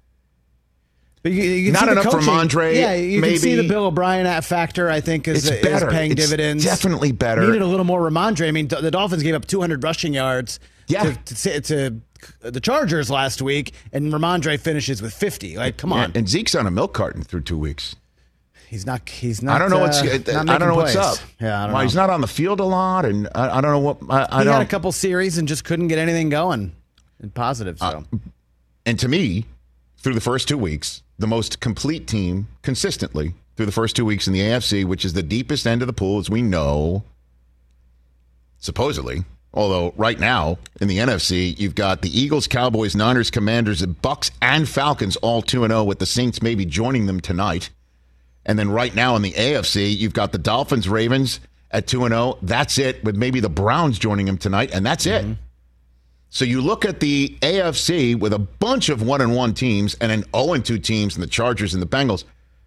[SPEAKER 7] but you, you can
[SPEAKER 3] Not
[SPEAKER 7] see the
[SPEAKER 3] enough for
[SPEAKER 7] coaching.
[SPEAKER 3] Mondre,
[SPEAKER 7] Yeah, you can see
[SPEAKER 3] maybe.
[SPEAKER 7] the Bill O'Brien factor. I think is,
[SPEAKER 3] It's better.
[SPEAKER 7] is paying
[SPEAKER 3] It's
[SPEAKER 7] dividends.
[SPEAKER 3] definitely better.
[SPEAKER 7] Needed a little more Ramondre. I mean, the Dolphins gave up two hundred rushing yards.
[SPEAKER 3] Yeah.
[SPEAKER 7] To, to, to like the Chargers last week, and Ramondre finishes with fifty. Like, come on.
[SPEAKER 3] Yeah, and Zeke's on a milk carton through two weeks.
[SPEAKER 7] He's not. He's not.
[SPEAKER 3] I don't know what's.
[SPEAKER 7] Uh,
[SPEAKER 3] I don't know
[SPEAKER 7] plays.
[SPEAKER 3] what's up.
[SPEAKER 7] Yeah, I don't
[SPEAKER 3] Why
[SPEAKER 7] know.
[SPEAKER 3] he's not on the field a lot, and I, I don't know what. I, I
[SPEAKER 7] he
[SPEAKER 3] don't.
[SPEAKER 7] had a couple series and just couldn't get anything going. And positive. So.
[SPEAKER 3] Uh, and to me, through the first two weeks, the most complete team consistently through the first two weeks in the A F C, which is the deepest end of the pool, as we know, supposedly. Although right now in the N F C, you've got the Eagles, Cowboys, Niners, Commanders, and Bucks and Falcons all two and oh, with the Saints maybe joining them tonight. And then right now in the A F C, you've got the Dolphins, Ravens at two and oh. That's it, with maybe the Browns joining them tonight, and that's mm-hmm. it. So you look at the A F C with a bunch of one and one teams and then oh and two teams and the Chargers and the Bengals.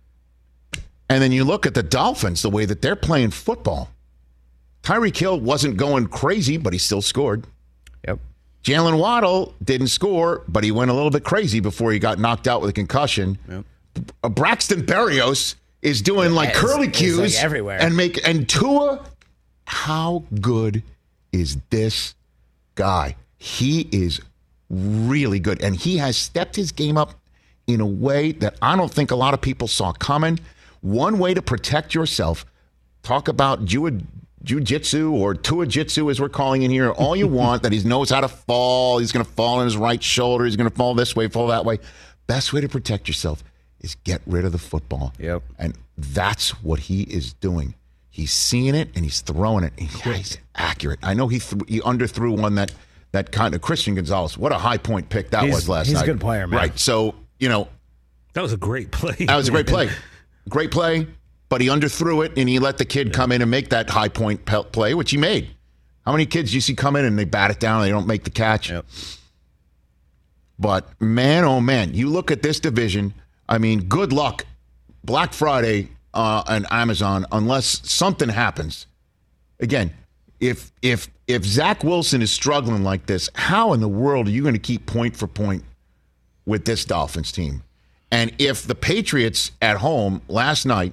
[SPEAKER 3] And then you look at the Dolphins, the way that they're playing football. Tyreek Hill wasn't going crazy, but he still scored.
[SPEAKER 7] Yep.
[SPEAKER 3] Jalen Waddle didn't score, but he went a little bit crazy before he got knocked out with a concussion.
[SPEAKER 7] Yep.
[SPEAKER 3] Uh, Braxton Berrios is doing like
[SPEAKER 7] it's,
[SPEAKER 3] curly
[SPEAKER 7] it's
[SPEAKER 3] cues
[SPEAKER 7] like everywhere.
[SPEAKER 3] and make and Tua. How good is this guy? He is really good, and he has stepped his game up in a way that I don't think a lot of people saw coming. One way to protect yourself, talk about jiu- jiu-jitsu or Tua-jitsu as we're calling it here, all you want, that he knows how to fall. He's going to fall on his right shoulder. He's going to fall this way, fall that way. Best way to protect yourself is get rid of the football.
[SPEAKER 7] Yep.
[SPEAKER 3] And that's what he is doing. He's seeing it, and he's throwing it. And he's accurate. I know he th- he underthrew one that, that kind of Christian Gonzalez. What a high point pick that
[SPEAKER 7] he's,
[SPEAKER 3] was last
[SPEAKER 7] he's
[SPEAKER 3] night.
[SPEAKER 7] He's a good player, man.
[SPEAKER 3] Right. So, you know.
[SPEAKER 8] That was a great play.
[SPEAKER 3] That was a great play. Great play, but he underthrew it, and he let the kid come in and make that high point play, which he made. How many kids do you see come in and they bat it down and they don't make the catch?
[SPEAKER 7] Yep.
[SPEAKER 3] But, man, oh, man, you look at this division. I mean, good luck Black Friday uh, on Amazon unless something happens. Again, if if if Zach Wilson is struggling like this, how in the world are you going to keep point for point with this Dolphins team? And if the Patriots at home last night,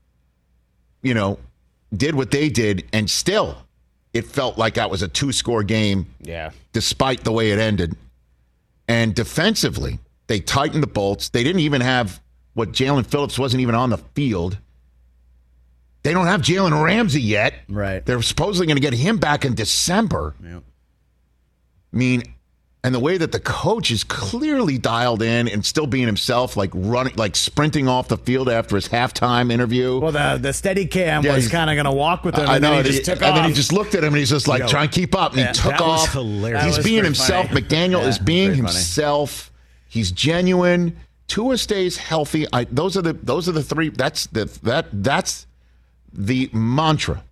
[SPEAKER 3] you know, did what they did, and still it felt like that was a two-score game,
[SPEAKER 7] yeah,
[SPEAKER 3] despite the way it ended. And defensively, they tightened the bolts. They didn't even have what Jalen Phillips wasn't even on the field. They don't have Jalen Ramsey yet.
[SPEAKER 7] Right.
[SPEAKER 3] They're supposedly going to get him back in December.
[SPEAKER 7] Yep.
[SPEAKER 3] I mean, and the way that the coach is clearly dialed in and still being himself, like running, like sprinting off the field after his halftime interview.
[SPEAKER 7] Well, the the steady cam
[SPEAKER 3] Yeah,
[SPEAKER 7] was
[SPEAKER 3] he's-
[SPEAKER 7] kind of going to walk with him.
[SPEAKER 3] I
[SPEAKER 7] and
[SPEAKER 3] know,
[SPEAKER 7] then
[SPEAKER 3] and
[SPEAKER 7] he
[SPEAKER 3] he,
[SPEAKER 7] just took
[SPEAKER 3] and
[SPEAKER 7] off.
[SPEAKER 3] then he just looked at him and he's just like,
[SPEAKER 8] Yo,
[SPEAKER 3] try and keep up. And
[SPEAKER 7] yeah,
[SPEAKER 3] he took
[SPEAKER 8] that was
[SPEAKER 3] off.
[SPEAKER 8] hilarious.
[SPEAKER 3] He's
[SPEAKER 7] That was
[SPEAKER 3] being
[SPEAKER 7] pretty
[SPEAKER 3] himself.
[SPEAKER 7] funny.
[SPEAKER 3] McDaniel
[SPEAKER 7] Yeah,
[SPEAKER 3] is being
[SPEAKER 7] very funny.
[SPEAKER 3] himself. He's genuine. Tua stays healthy. I, those are the those are the three. That's the that that's the mantra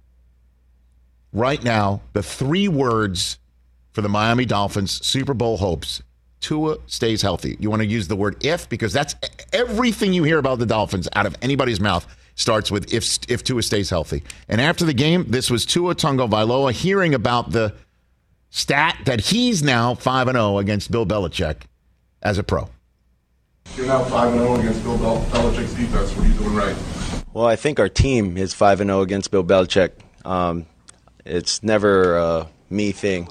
[SPEAKER 3] right now. The three words for the Miami Dolphins Super Bowl hopes. Tua stays healthy. You want to use the word if, because that's everything you hear about the Dolphins out of anybody's mouth starts with if if Tua stays healthy. And after the game, this was Tua Tagovailoa hearing about the stat that he's now five and oh against Bill Belichick as a pro.
[SPEAKER 14] You're now five and oh against Bill Bel- Belichick's defense. What are you doing right?
[SPEAKER 15] Well, I think our team is five and oh against Bill Belichick. Um, it's never a me thing.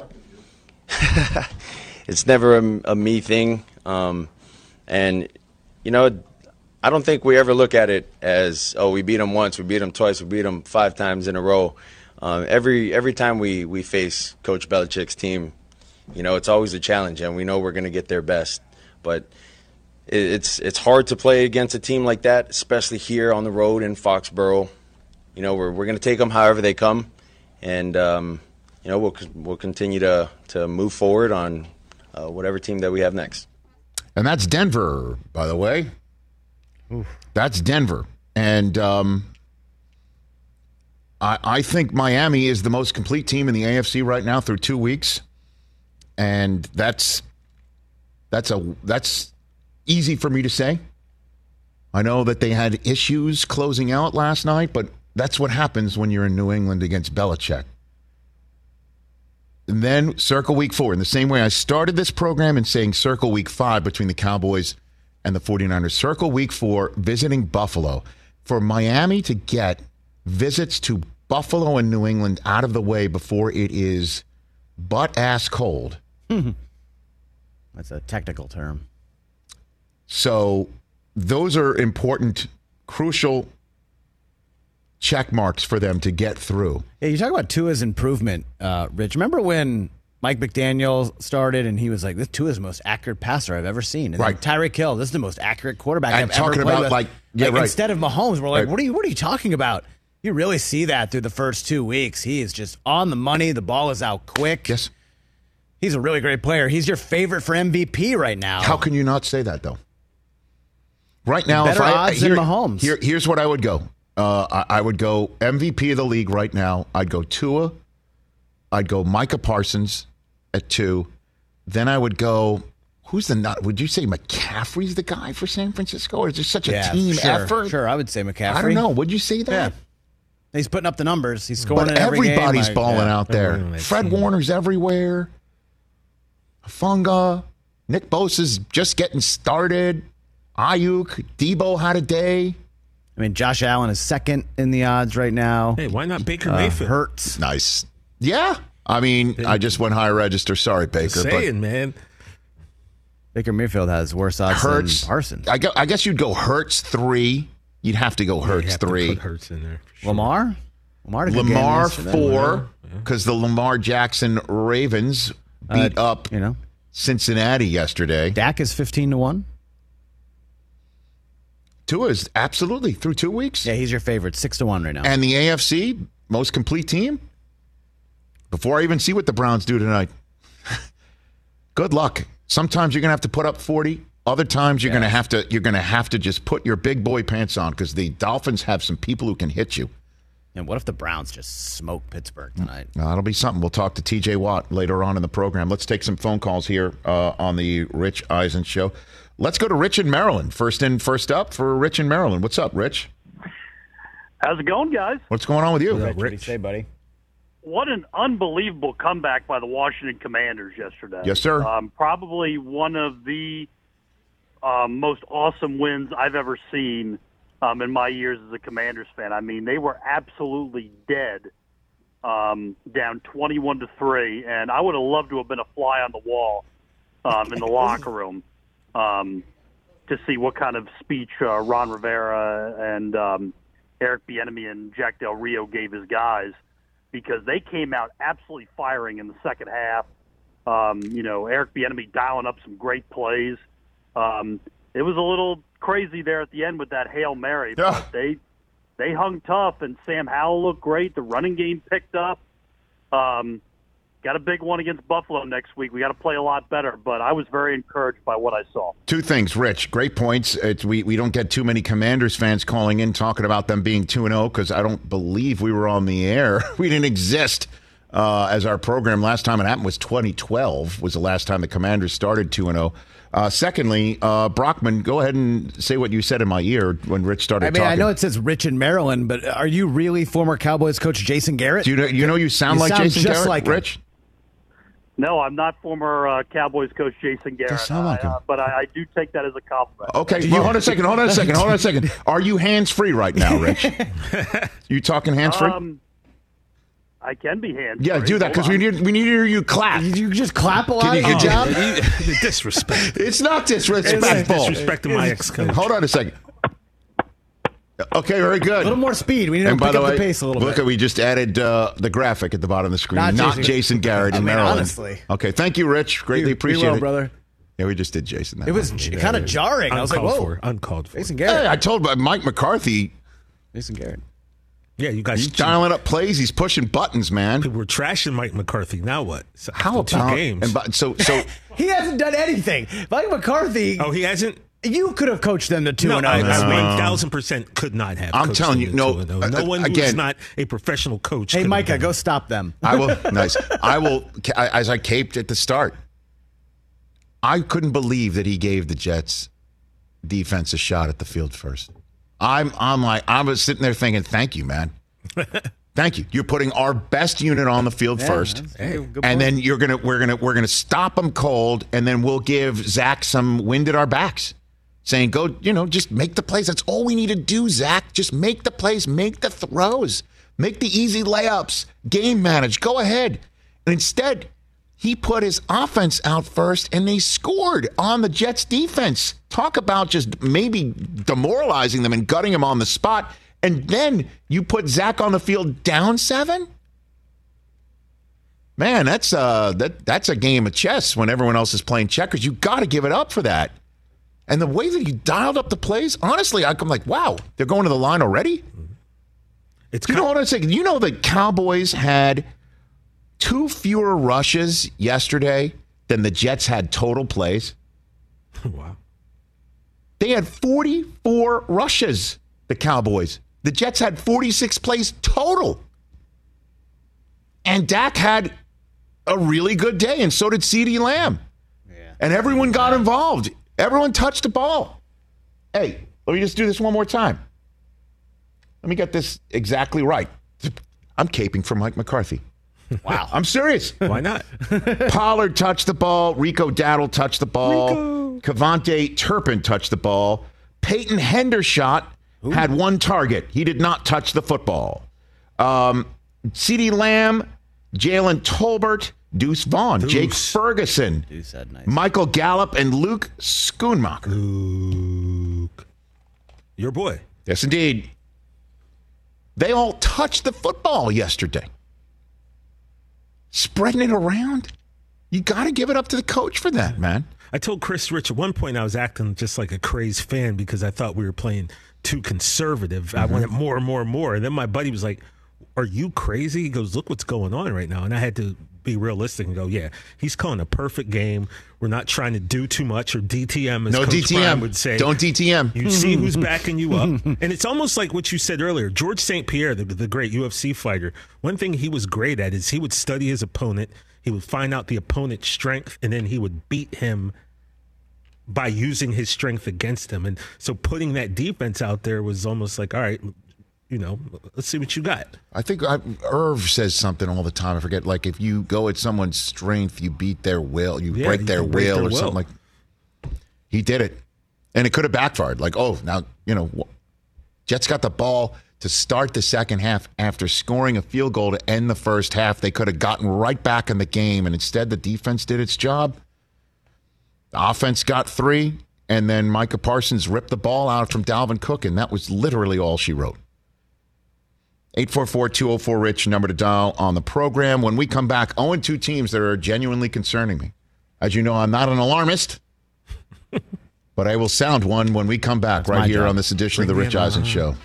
[SPEAKER 15] It's never a, a me thing. Um, and, you know, I don't think we ever look at it as, oh, we beat them once, we beat them twice, we beat them five times in a row. Um, every every time we, we face Coach Belichick's team, you know, it's always a challenge, and we know we're going to get their best. But it, it's it's hard to play against a team like that, especially here on the road in Foxborough. You know, we're we're going to take them however they come, and um, you know, we'll we'll continue to to move forward on uh, whatever team that we have next.
[SPEAKER 3] And that's Denver, by the way. Oof. That's Denver. And um, I, I think Miami is the most complete team in the A F C right now through two weeks. And that's that's a that's easy for me to say. I know that they had issues closing out last night, but that's what happens when you're in New England against Belichick. And then circle week four. In the same way I started this program in saying circle week five between the Cowboys and the 49ers. Circle week four, visiting Buffalo. For Miami to get visits to Buffalo and New England out of the way before it is butt-ass cold,
[SPEAKER 7] That's a technical term.
[SPEAKER 3] So those are important, crucial check marks for them to get through.
[SPEAKER 7] Yeah, you talk about Tua's improvement, uh, Rich. Remember when Mike McDaniel started and he was like, "This Tua's the most accurate passer I've ever seen." And
[SPEAKER 3] right.
[SPEAKER 7] Like, Tyreek Hill, this is the most accurate quarterback
[SPEAKER 3] and
[SPEAKER 7] I've
[SPEAKER 3] talking
[SPEAKER 7] ever played
[SPEAKER 3] about
[SPEAKER 7] with.
[SPEAKER 3] like, yeah,
[SPEAKER 7] like
[SPEAKER 3] right.
[SPEAKER 7] Instead of Mahomes, we're like,
[SPEAKER 3] right.
[SPEAKER 7] "What are you? What are you talking about?" You really see that through the first two weeks. He is just on the money. The ball is out quick.
[SPEAKER 3] Yes,
[SPEAKER 7] he's a really great player. He's your favorite for M V P right now.
[SPEAKER 3] How can you not say that though? Right now,
[SPEAKER 7] better
[SPEAKER 3] if I
[SPEAKER 7] odds
[SPEAKER 3] here,
[SPEAKER 7] than Mahomes.
[SPEAKER 3] Here, here's what I would go. Uh, I, I would go M V P of the league right now. I'd go Tua. I'd go Micah Parsons at two. Then I would go. Who's the nut? Would you say McCaffrey's the guy for San Francisco, or is there such a
[SPEAKER 7] yeah,
[SPEAKER 3] team
[SPEAKER 7] sure,
[SPEAKER 3] effort?
[SPEAKER 7] Sure, I would say McCaffrey.
[SPEAKER 3] I don't know. Would you say that?
[SPEAKER 7] Yeah. He's putting up the numbers. He's scoring
[SPEAKER 3] but
[SPEAKER 7] in every
[SPEAKER 3] everybody's
[SPEAKER 7] game.
[SPEAKER 3] balling
[SPEAKER 7] like, yeah.
[SPEAKER 3] out there. Fred team. Warner's everywhere. Funga. Nick Bosa's just getting started. Ayuk. Debo had a day.
[SPEAKER 7] I mean, Josh Allen is second in the odds right now.
[SPEAKER 8] Hey, why not Baker
[SPEAKER 7] uh,
[SPEAKER 8] Mayfield?
[SPEAKER 7] Hurts.
[SPEAKER 3] Nice. Yeah. I mean, hey. I just went high register. Sorry, Baker.
[SPEAKER 8] Just saying, but man.
[SPEAKER 7] Baker Mayfield has worse odds
[SPEAKER 3] Hurts,
[SPEAKER 7] than Parsons.
[SPEAKER 3] I, go, I guess you'd go Hurts three. You'd have to go Hurts
[SPEAKER 8] yeah, have
[SPEAKER 3] three.
[SPEAKER 8] To put Hurts in there. Sure.
[SPEAKER 7] Lamar? Lamar,
[SPEAKER 3] Lamar four, because yeah. the Lamar Jackson Ravens beat uh, up
[SPEAKER 7] you know
[SPEAKER 3] Cincinnati yesterday.
[SPEAKER 7] Dak is fifteen to one.
[SPEAKER 3] Tua is absolutely through two weeks.
[SPEAKER 7] Yeah, he's your favorite, six to one right now.
[SPEAKER 3] And the A F C most complete team. Before I even see what the Browns do tonight, good luck. Sometimes you're gonna have to put up forty. Other times you're yeah. gonna have to you're gonna have to just put your big boy pants on because the Dolphins have some people who can hit you.
[SPEAKER 7] And what if the Browns just smoke Pittsburgh tonight?
[SPEAKER 3] No, that'll be something. We'll talk to T J Watt later on in the program. Let's take some phone calls here uh, on the Rich Eisen Show. Let's go to Rich in Maryland. First in, first up for Rich in Maryland. What's up, Rich?
[SPEAKER 16] How's it going, guys?
[SPEAKER 3] What's going on with you?
[SPEAKER 7] Rich, what do you say, buddy?
[SPEAKER 16] What an unbelievable comeback by the Washington Commanders yesterday.
[SPEAKER 3] Yes, sir.
[SPEAKER 16] Um, probably one of the um, most awesome wins I've ever seen um, in my years as a Commanders fan. I mean, they were absolutely dead, um, down twenty-one to three, and I would have loved to have been a fly on the wall um, in the locker room um, to see what kind of speech uh, Ron Rivera and um, Eric Bieniemy and Jack Del Rio gave his guys, because they came out absolutely firing in the second half. Um, you know, Eric Bieniemy dialing up some great plays. Um, it was a little crazy there at the end with that Hail Mary, but
[SPEAKER 3] yeah.
[SPEAKER 16] they they hung tough, and Sam Howell looked great. The running game picked up. Um, got a big one against Buffalo next week. We got to play a lot better, but I was very encouraged by what I saw.
[SPEAKER 3] Two things, Rich. Great points. It's, we, we don't get too many Commanders fans calling in talking about them being two and oh because I don't believe we were on the air. We didn't exist uh, as our program. Last time it happened was twenty twelve was the last time the Commanders started two and oh. Uh, secondly, uh, Brockman, go ahead and say what you said in my ear when Rich started
[SPEAKER 7] talking. I mean,
[SPEAKER 3] talking.
[SPEAKER 7] I know it says Rich in Maryland, but are you really former Cowboys coach Jason Garrett?
[SPEAKER 3] Do you know you, know you sound
[SPEAKER 7] you
[SPEAKER 3] like
[SPEAKER 7] sound
[SPEAKER 3] Jason
[SPEAKER 7] just
[SPEAKER 3] Garrett,
[SPEAKER 7] like
[SPEAKER 3] Rich?
[SPEAKER 7] Him.
[SPEAKER 16] No, I'm not former uh, Cowboys coach Jason Garrett,
[SPEAKER 3] sound like him.
[SPEAKER 16] uh, but I, I do take that as a compliment.
[SPEAKER 3] Okay, well, hold on a second, hold on a second, hold on a second. Are you hands-free right now, Rich? You talking hands-free?
[SPEAKER 16] Um, I can be hands-free.
[SPEAKER 3] Yeah, do that, because we need, we need to hear you clap.
[SPEAKER 7] Did you just clap a lot?
[SPEAKER 3] Can you,
[SPEAKER 7] Good
[SPEAKER 3] oh,
[SPEAKER 7] job.
[SPEAKER 8] The disrespect.
[SPEAKER 3] It's not disrespectful.
[SPEAKER 8] It's disrespecting my ex-coach.
[SPEAKER 3] Hold on a second. Okay, very good.
[SPEAKER 7] A little more speed. We need to
[SPEAKER 3] and
[SPEAKER 7] pick
[SPEAKER 3] by the
[SPEAKER 7] up
[SPEAKER 3] way,
[SPEAKER 7] the pace a little
[SPEAKER 3] look,
[SPEAKER 7] bit.
[SPEAKER 3] we just added uh, the graphic at the bottom of the screen.
[SPEAKER 7] Not
[SPEAKER 3] Not,
[SPEAKER 7] Jason,
[SPEAKER 3] Jason Garrett
[SPEAKER 7] I
[SPEAKER 3] in
[SPEAKER 7] mean,
[SPEAKER 3] Maryland.
[SPEAKER 7] honestly.
[SPEAKER 3] Okay, thank you, Rich. Greatly
[SPEAKER 7] Be-
[SPEAKER 3] appreciate
[SPEAKER 7] be well,
[SPEAKER 3] it.
[SPEAKER 7] brother.
[SPEAKER 3] Yeah, we just did Jason. That
[SPEAKER 7] It was
[SPEAKER 3] one.
[SPEAKER 7] kind of jarring. I was like,
[SPEAKER 8] Uncalled
[SPEAKER 7] whoa.
[SPEAKER 8] for. Uncalled for.
[SPEAKER 7] Jason Garrett.
[SPEAKER 3] Hey, I told Mike McCarthy,
[SPEAKER 7] Jason Garrett.
[SPEAKER 8] Yeah, you guys.
[SPEAKER 3] he's dialing up plays. He's pushing buttons, man.
[SPEAKER 8] We're trashing Mike McCarthy. Now what? So
[SPEAKER 3] How
[SPEAKER 8] two
[SPEAKER 3] about
[SPEAKER 8] games?
[SPEAKER 3] And, but- so, so
[SPEAKER 7] He hasn't done anything. Mike McCarthy.
[SPEAKER 8] Oh, he hasn't.
[SPEAKER 7] You could have coached them to two
[SPEAKER 8] No,
[SPEAKER 7] and
[SPEAKER 8] I,
[SPEAKER 7] oh.
[SPEAKER 8] I one thousand percent could not have.
[SPEAKER 3] I'm
[SPEAKER 8] coached
[SPEAKER 3] telling
[SPEAKER 8] them
[SPEAKER 3] you,
[SPEAKER 8] to
[SPEAKER 3] no,
[SPEAKER 8] two and oh. No
[SPEAKER 3] uh,
[SPEAKER 8] one
[SPEAKER 3] again-
[SPEAKER 8] who's not a professional coach.
[SPEAKER 7] Hey,
[SPEAKER 8] could have
[SPEAKER 7] Micah,
[SPEAKER 8] done
[SPEAKER 7] go
[SPEAKER 8] it.
[SPEAKER 7] stop them.
[SPEAKER 3] I will. Nice. I will. As I caped at the start, I couldn't believe that he gave the Jets defense a shot at the field first. I'm. I'm like. I was sitting there thinking, "Thank you, man. Thank you. You're putting our best unit on the field
[SPEAKER 7] Yeah,
[SPEAKER 3] first,
[SPEAKER 7] hey, good point.
[SPEAKER 3] and then you're gonna. We're gonna. We're gonna stop them cold, and then we'll give Zach some wind at our backs." Saying, go, you know, just make the plays. That's all we need to do, Zach. Just make the plays, make the throws, make the easy layups, game manage. Go ahead. And instead, He put his offense out first, and they scored on the Jets' defense. Talk about just maybe demoralizing them and gutting them on the spot. And then you put Zach on the field down seven? Man, that's uh, that that's a game of chess when everyone else is playing checkers. You got to give it up for that. And the way that you dialed up the plays, honestly, I'm like, wow, they're going to the line already? It's you know what I'm saying? You know the Cowboys had two fewer rushes yesterday than the Jets had total plays.
[SPEAKER 8] Wow.
[SPEAKER 3] They had forty-four rushes, the Cowboys. The Jets had forty-six plays total. And Dak had a really good day, and so did CeeDee Lamb. Yeah. And everyone got involved. Everyone touched the ball. Hey, let me just do this one more time. Let me get this exactly right. I'm caping for Mike McCarthy. Wow. I'm serious.
[SPEAKER 8] Why not?
[SPEAKER 3] Pollard touched the ball. Rico Dowdle touched the ball.
[SPEAKER 8] Rico.
[SPEAKER 3] Cavante Turpin touched the ball. Peyton Hendershot Ooh. had one target. He did not touch the football. Um, CeeDee Lamb, Jalen Tolbert, Deuce Vaughn, Deuce. Jake Ferguson,
[SPEAKER 7] Deuce had nice.
[SPEAKER 3] Michael Gallup, and Luke Schoonmaker.
[SPEAKER 8] Luke. Your boy.
[SPEAKER 3] Yes, indeed. They all touched the football yesterday. Spreading it around. You got to give it up to the coach for that, man.
[SPEAKER 8] I told Chris Rich at one point I was acting just like a crazed fan because I thought we were playing too conservative. Mm-hmm. I wanted more and more and more. And then my buddy was like, are you crazy? He goes, look what's going on right now. And I had to be realistic and go, yeah, he's calling a perfect game. We're not trying to do too much or D T M, as
[SPEAKER 3] no
[SPEAKER 8] Coach
[SPEAKER 3] D T M.
[SPEAKER 8] Brian would say.
[SPEAKER 3] Don't D T M.
[SPEAKER 8] You see who's backing you up. And it's almost like what you said earlier. George Saint Pierre, the, the great U F C fighter, one thing he was great at is he would study his opponent. He would find out the opponent's strength, and then he would beat him by using his strength against him. And so putting that defense out there was almost like, all right, you know, let's see what you got.
[SPEAKER 3] I think I, Irv says something all the time. I forget, like if you go at someone's strength, you beat their will, you
[SPEAKER 8] Yeah,
[SPEAKER 3] break
[SPEAKER 8] you
[SPEAKER 3] their
[SPEAKER 8] can break
[SPEAKER 3] will
[SPEAKER 8] their
[SPEAKER 3] or
[SPEAKER 8] will.
[SPEAKER 3] something like. He did it, and it could have backfired. Like, oh, now you know, Jets got the ball to start the second half after scoring a field goal to end the first half. They could have gotten right back in the game, and instead the defense did its job. The offense got three, and then Micah Parsons ripped the ball out from Dalvin Cook, and that was literally all she wrote. eight four four, two oh four, RICH, number to dial on the program. When we come back, oh and two teams that are genuinely concerning me. As you know, I'm not an alarmist, but I will sound one when we come back
[SPEAKER 7] That's
[SPEAKER 3] right
[SPEAKER 7] my
[SPEAKER 3] here
[SPEAKER 7] job.
[SPEAKER 3] on this edition
[SPEAKER 8] Bring
[SPEAKER 3] of the Rich
[SPEAKER 8] me
[SPEAKER 3] Eisen
[SPEAKER 8] along.
[SPEAKER 3] Show.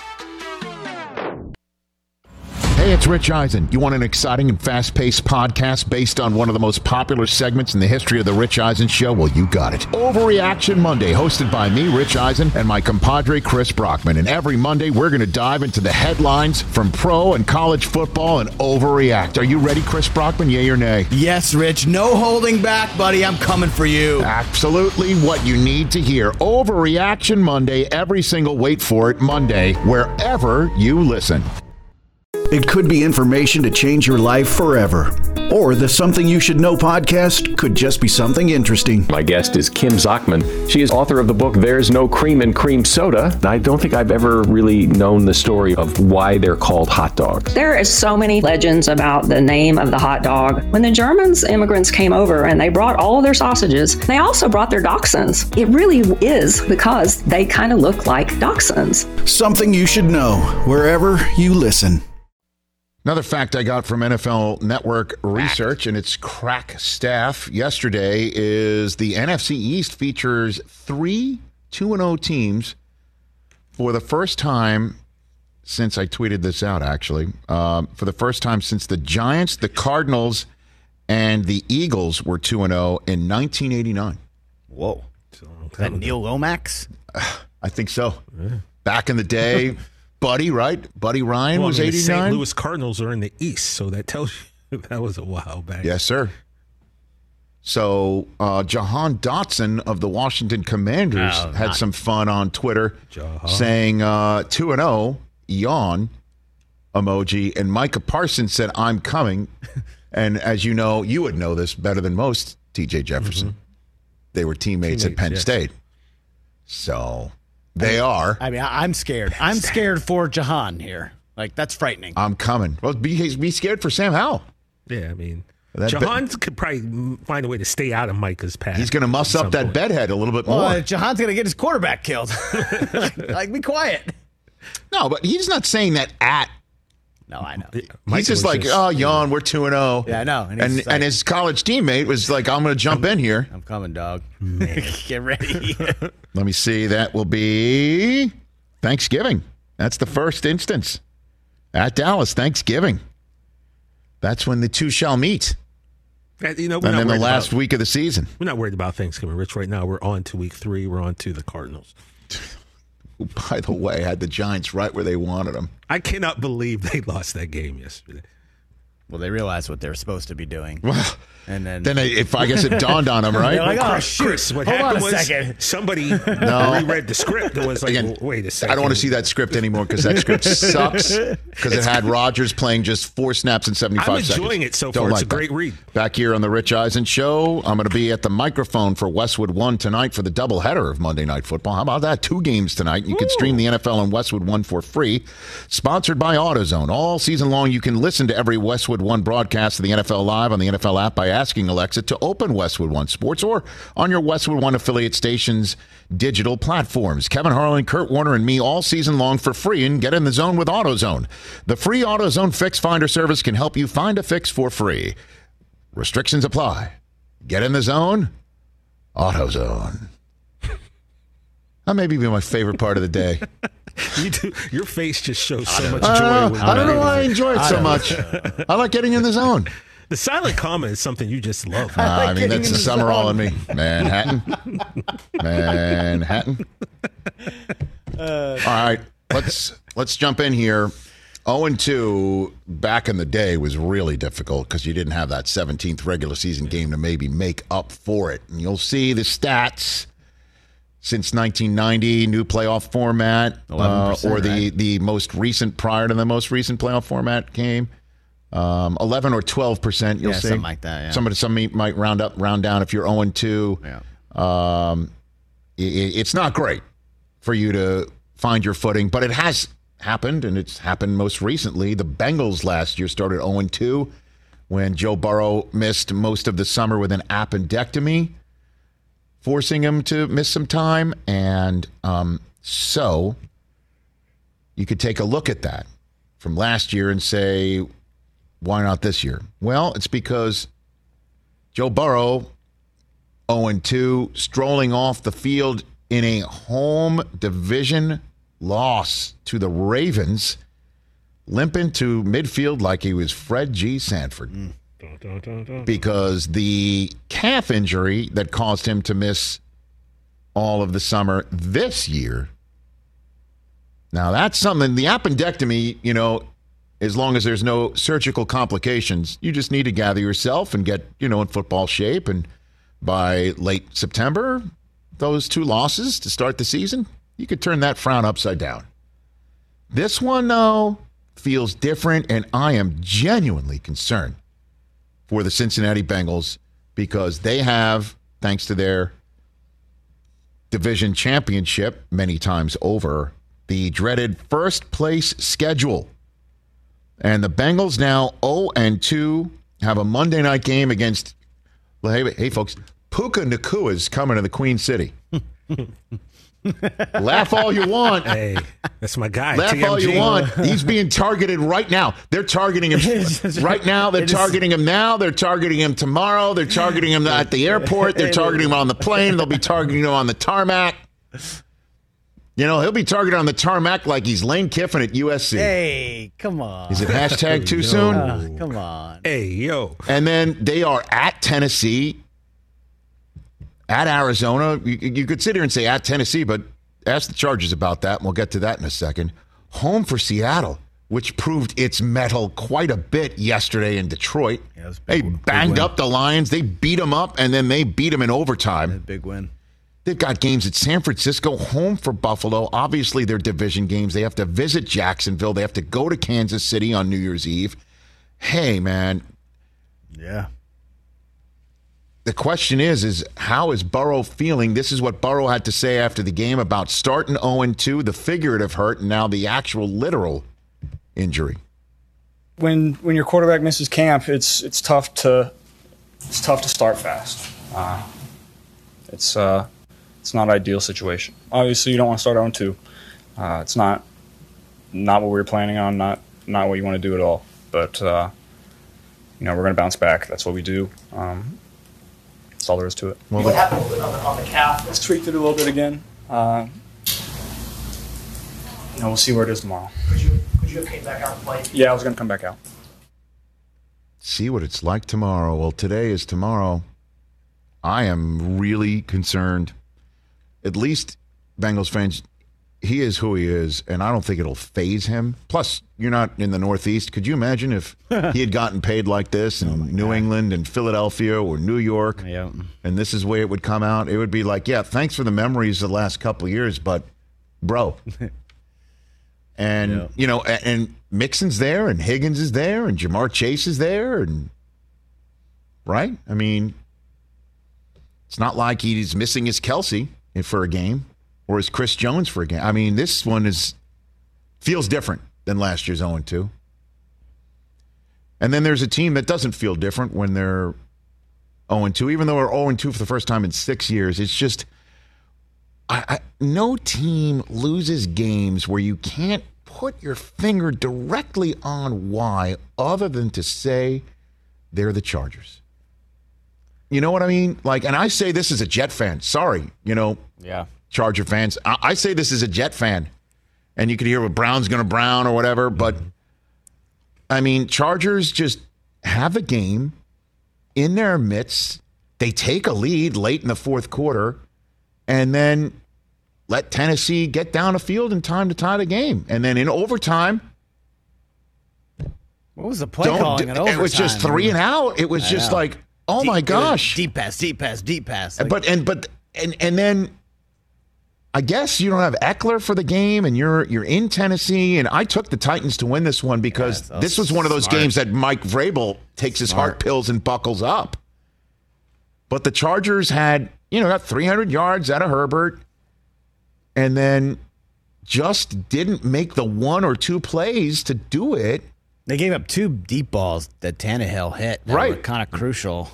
[SPEAKER 3] Hey, it's Rich Eisen. You want an exciting and fast-paced podcast based on one of the most popular segments in the history of the Rich Eisen Show? Well, you got it. Overreaction Monday, hosted by me, Rich Eisen, and my compadre, Chris Brockman. And every Monday, we're going to dive into the headlines from pro and college football and overreact. Are you ready, Chris Brockman? Yay or nay?
[SPEAKER 7] Yes, Rich. No holding back, buddy. I'm coming for you.
[SPEAKER 3] Absolutely what you need to hear. Overreaction Monday, every single, wait for it, Monday, wherever you listen.
[SPEAKER 17] It could be information to change your life forever. Or the Something You Should Know podcast could just be something interesting.
[SPEAKER 18] My guest is Kim Zachman. She is author of the book There's No Cream in Cream Soda. I don't think I've ever really known the story of why they're called hot dogs.
[SPEAKER 19] There is so many legends about the name of the hot dog. When the Germans immigrants came over and they brought all of their sausages, they also brought their dachshunds. It really is because they kind of look like dachshunds.
[SPEAKER 17] Something You Should Know, wherever you listen.
[SPEAKER 3] Another fact I got from N F L Network Research and its crack staff yesterday is the N F C East features three two and oh teams for the first time since I tweeted this out, actually. Um, for the first time since the Giants, the Cardinals, and the Eagles were two and oh in nineteen eighty-nine.
[SPEAKER 7] Whoa. Is that Neil Lomax?
[SPEAKER 3] I think so. Yeah. Back in the day... Buddy, right? Buddy Ryan
[SPEAKER 8] well,
[SPEAKER 3] was
[SPEAKER 8] I mean, the
[SPEAKER 3] eighty-nine.
[SPEAKER 8] Saint Louis Cardinals are in the East, so that tells you that was a while back.
[SPEAKER 3] Yes, sir. So uh, Jahan Dotson of the Washington Commanders
[SPEAKER 7] Oh,
[SPEAKER 3] had
[SPEAKER 7] not-
[SPEAKER 3] some fun on Twitter
[SPEAKER 8] Jahan.
[SPEAKER 3] saying uh, two and oh, yawn emoji. And Micah Parsons said, I'm coming. And as you know, you would know this better than most, T J Jefferson.
[SPEAKER 8] Mm-hmm.
[SPEAKER 3] They were teammates,
[SPEAKER 8] Teammates,
[SPEAKER 3] at Penn
[SPEAKER 8] yes.
[SPEAKER 3] State. So they are.
[SPEAKER 7] I mean, I- I'm scared. I'm scared for Jahan here. Like, that's frightening.
[SPEAKER 3] I'm coming. Well, be, be scared for Sam Howell.
[SPEAKER 8] Yeah, I mean,
[SPEAKER 3] That
[SPEAKER 8] Jahan could probably find a way to stay out of Micah's path.
[SPEAKER 3] He's going to muss up that
[SPEAKER 8] point.
[SPEAKER 3] bedhead a little bit more.
[SPEAKER 7] Well, Jahan's going to get his quarterback killed. Like, be quiet.
[SPEAKER 3] No, but he's not saying that at.
[SPEAKER 7] No, I know.
[SPEAKER 3] He's just like, just, oh, Jan, we're two and oh.
[SPEAKER 7] Yeah, I know.
[SPEAKER 3] And and, like, and his college teammate was like, I'm going to jump in here.
[SPEAKER 7] I'm coming, dog. Get ready.
[SPEAKER 3] Let me see. That will be Thanksgiving. That's the first instance. At Dallas, Thanksgiving. That's when the two shall meet.
[SPEAKER 8] You know,
[SPEAKER 3] and then the last
[SPEAKER 8] about,
[SPEAKER 3] week of the season.
[SPEAKER 8] We're not worried about Thanksgiving, Rich. Right now, we're on to week three. We're on to the Cardinals.
[SPEAKER 3] Who, by the way, had the Giants right where they wanted them.
[SPEAKER 8] I cannot believe they lost that game yesterday.
[SPEAKER 7] Well, they realized what they were supposed to be doing.
[SPEAKER 3] Well,
[SPEAKER 7] and then,
[SPEAKER 3] then they, if I guess it dawned on them, right?
[SPEAKER 7] Like,
[SPEAKER 8] well,
[SPEAKER 7] oh,
[SPEAKER 8] Chris,
[SPEAKER 7] shoot.
[SPEAKER 8] Chris, what
[SPEAKER 7] Hold
[SPEAKER 8] happened
[SPEAKER 7] on a
[SPEAKER 8] was
[SPEAKER 7] second.
[SPEAKER 8] somebody
[SPEAKER 3] no.
[SPEAKER 8] reread the script and was like,
[SPEAKER 3] Again,
[SPEAKER 8] well, wait a second.
[SPEAKER 3] I don't want to see that script anymore because that script sucks because it had Rodgers playing just four snaps in seventy-five
[SPEAKER 8] I'm
[SPEAKER 3] seconds.
[SPEAKER 8] I'm enjoying it so
[SPEAKER 3] don't
[SPEAKER 8] far.
[SPEAKER 3] like
[SPEAKER 8] it's a great
[SPEAKER 3] that.
[SPEAKER 8] read.
[SPEAKER 3] Back here on the Rich Eisen Show, I'm going to be at the microphone for Westwood One tonight for the doubleheader of Monday Night Football. How about that? Two games tonight. You Ooh. Can stream the N F L on Westwood One for free. Sponsored by AutoZone. All season long, you can listen to every Westwood One broadcast of the N F L Live on the N F L app by asking Alexa to open Westwood One Sports or on your Westwood One affiliate station's digital platforms. Kevin Harlan, Kurt Warner, and me all season long for free, and get in the zone with AutoZone. The free AutoZone Fix Finder service can help you find a fix for free. Restrictions apply. Get in the zone. AutoZone. That may be my favorite part of the day.
[SPEAKER 8] You do. Your face just shows so much
[SPEAKER 3] I
[SPEAKER 8] joy.
[SPEAKER 3] don't know,
[SPEAKER 8] when
[SPEAKER 3] I don't know why I
[SPEAKER 8] it.
[SPEAKER 3] enjoy it so much. I like getting in the zone.
[SPEAKER 8] The silent comma is something you just love.
[SPEAKER 3] Uh, I, like I mean, that's the, the summer all in me. Manhattan. Manhattan. Uh, all right, let's let's jump in here. oh and two back in the day was really difficult because you didn't have that seventeenth regular season game to maybe make up for it. And you'll see the stats since nineteen ninety, new playoff format, uh, or the,
[SPEAKER 7] right?
[SPEAKER 3] the most recent, prior to the most recent playoff format game. Um, eleven or twelve percent, you'll
[SPEAKER 7] yeah,
[SPEAKER 3] see.
[SPEAKER 7] Something like that, yeah.
[SPEAKER 3] Somebody, somebody might round up, round down if you're oh and two.
[SPEAKER 7] Yeah.
[SPEAKER 3] Um, it, it's not great for you to find your footing, but it has happened, and it's happened most recently. The Bengals last year started oh and two when Joe Burrow missed most of the summer with an appendectomy, forcing him to miss some time. And um, so you could take a look at that from last year and say, why not this year? Well, it's because Joe Burrow, oh and two, strolling off the field in a home division loss to the Ravens, limping to midfield like he was Fred G. Sanford. Mm. Dun, dun, dun, dun. Because the calf injury that caused him to miss all of the summer this year. Now, that's something, the appendectomy, you know, as long as there's no surgical complications, you just need to gather yourself and get, you know, in football shape. And by late September, those two losses to start the season, you could turn that frown upside down. This one, though, feels different, and I am genuinely concerned for the Cincinnati Bengals because they have, thanks to their division championship many times over, the dreaded first place schedule. And the Bengals now oh and two have a Monday night game against, well, hey, hey folks, Puka Nacua is coming to the Queen City. Laugh all you want.
[SPEAKER 8] Hey, that's my guy.
[SPEAKER 3] Laugh
[SPEAKER 8] T M G.
[SPEAKER 3] all you want. He's being targeted right now. They're targeting him right now. They're targeting him now. They're targeting him tomorrow. They're targeting him at the airport. They're targeting him on the plane. They'll be targeting him on the tarmac. You know, he'll be targeted on the tarmac like he's Lane Kiffin at U S C.
[SPEAKER 7] Hey, come on.
[SPEAKER 3] Is it hashtag too soon?
[SPEAKER 7] Uh, come on.
[SPEAKER 8] Hey, yo.
[SPEAKER 3] And then they are at Tennessee, at Arizona. You, you could sit here and say at Tennessee, but ask the Chargers about that, and we'll get to that in a second. Home for Seattle, which proved its mettle quite a bit yesterday in Detroit. Yeah, they big, banged big up the Lions. They beat them up, and then they beat them in overtime.
[SPEAKER 7] Yeah, big win.
[SPEAKER 3] They've got games at San Francisco, home for Buffalo. Obviously, they're division games. They have to visit Jacksonville. They have to go to Kansas City on New Year's Eve. Hey, man.
[SPEAKER 7] Yeah.
[SPEAKER 3] The question is, is how is Burrow feeling? This is what Burrow had to say after the game about starting oh and two, the figurative hurt, and now the actual literal injury.
[SPEAKER 20] When when your quarterback misses camp, it's it's tough to it's tough to start fast. Uh, it's uh, it's not an ideal situation. Obviously, you don't want to start oh and two. Uh, it's not not what we were planning on. Not not what you want to do at all. But uh, you know, we're going to bounce back. That's what we do. Um, that's all there is to it.
[SPEAKER 21] Well, what happened on the, on the calf?
[SPEAKER 20] Let's tweak it a little bit again. Uh, you know, we'll see where it is tomorrow.
[SPEAKER 21] Could you could you have came back out and played?
[SPEAKER 20] Yeah, I was going to come back out.
[SPEAKER 3] See what it's like tomorrow. Well, today is tomorrow. I am really concerned. At least, Bengals fans, he is who he is, and I don't think it'll faze him. Plus, you're not in the Northeast. Could you imagine if he had gotten paid like this in oh New God. England and Philadelphia or New York,
[SPEAKER 7] yeah.
[SPEAKER 3] and this is the way it would come out? It would be like, yeah, thanks for the memories of the last couple of years, but, bro. And, yeah. you know, and, and Mixon's there, and Higgins is there, and Jamar Chase is there, and right? I mean, it's not like he's missing his Kelsey for a game or his Chris Jones for a game. I mean, this one is feels different than last year's oh and two. And then there's a team that doesn't feel different when they're oh and two, even though we're oh and two for the first time in six years. It's just I, I, no team loses games where you can't put your finger directly on why, other than to say they're the Chargers. You know what I mean? Like, and I say this as a Jet fan. Sorry, you know,
[SPEAKER 7] yeah,
[SPEAKER 3] Charger fans. I, I say this as a Jet fan, and you can hear what Brown's going to Brown or whatever. But I mean, Chargers just have a game in their midst. They take a lead late in the fourth quarter, and then let Tennessee get down the field in time to tie the game. And then in overtime,
[SPEAKER 7] what was the play calling in overtime?
[SPEAKER 3] It was just three and out. It was
[SPEAKER 7] I
[SPEAKER 3] just
[SPEAKER 7] know.
[SPEAKER 3] like, oh
[SPEAKER 7] deep,
[SPEAKER 3] my gosh,
[SPEAKER 7] deep pass, deep pass, deep pass. Like,
[SPEAKER 3] but and but and and then I guess you don't have Eckler for the game, and you're you're in Tennessee. And I took the Titans to win this one because yeah, this was one of those smart. games that Mike Vrabel takes his smart. heart pills and buckles up. But the Chargers had, you know, got three hundred yards out of Herbert, and then just didn't make the one or two plays to do it.
[SPEAKER 7] They gave up two deep balls that Tannehill hit. That
[SPEAKER 3] right.
[SPEAKER 7] were kind of crucial.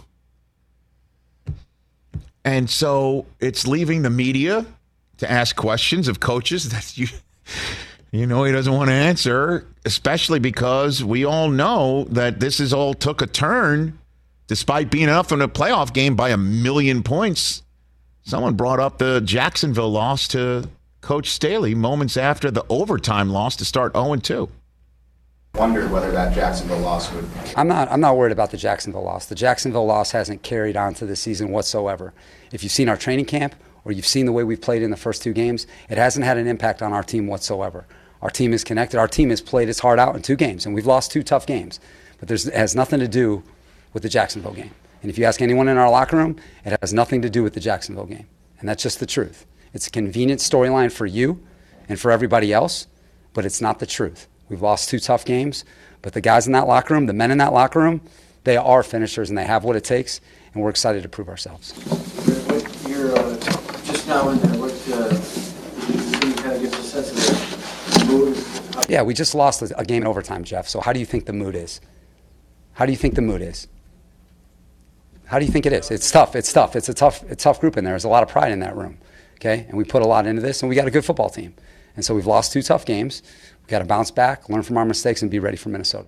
[SPEAKER 3] And so it's leaving the media to ask questions of coaches that you, you know, he doesn't want to answer, especially because we all know that this is all took a turn despite being up in a playoff game by a million points. Someone brought up the Jacksonville loss to Coach Staley moments after the overtime loss to start oh and two.
[SPEAKER 22] Wondered whether that Jacksonville loss would.
[SPEAKER 23] I'm not. I'm not worried about the Jacksonville loss. The Jacksonville loss hasn't carried on to the season whatsoever. If you've seen our training camp or you've seen the way we've played in the first two games, it hasn't had an impact on our team whatsoever. Our team is connected. Our team has played its heart out in two games, and we've lost two tough games. But there's, it has nothing to do with the Jacksonville game. And if you ask anyone in our locker room, it has nothing to do with the Jacksonville game. And that's just the truth. It's a convenient storyline for you and for everybody else, but it's not the truth. We've lost two tough games, but the guys in that locker room, the men in that locker room, they are finishers and they have what it takes, and we're excited to prove ourselves.
[SPEAKER 22] What you're uh, just now in there, what uh, you kind of gives a sense of the mood?
[SPEAKER 23] Yeah, we just lost a game in overtime, Jeff. So how do you think the mood is? How do you think the mood is? How do you think it is? It's tough. It's tough. It's a tough, a tough group in there. There's a lot of pride in that room, okay? And we put a lot into this, and we got a good football team. And so we've lost two tough games. We've got to bounce back, learn from our mistakes, and be ready for Minnesota.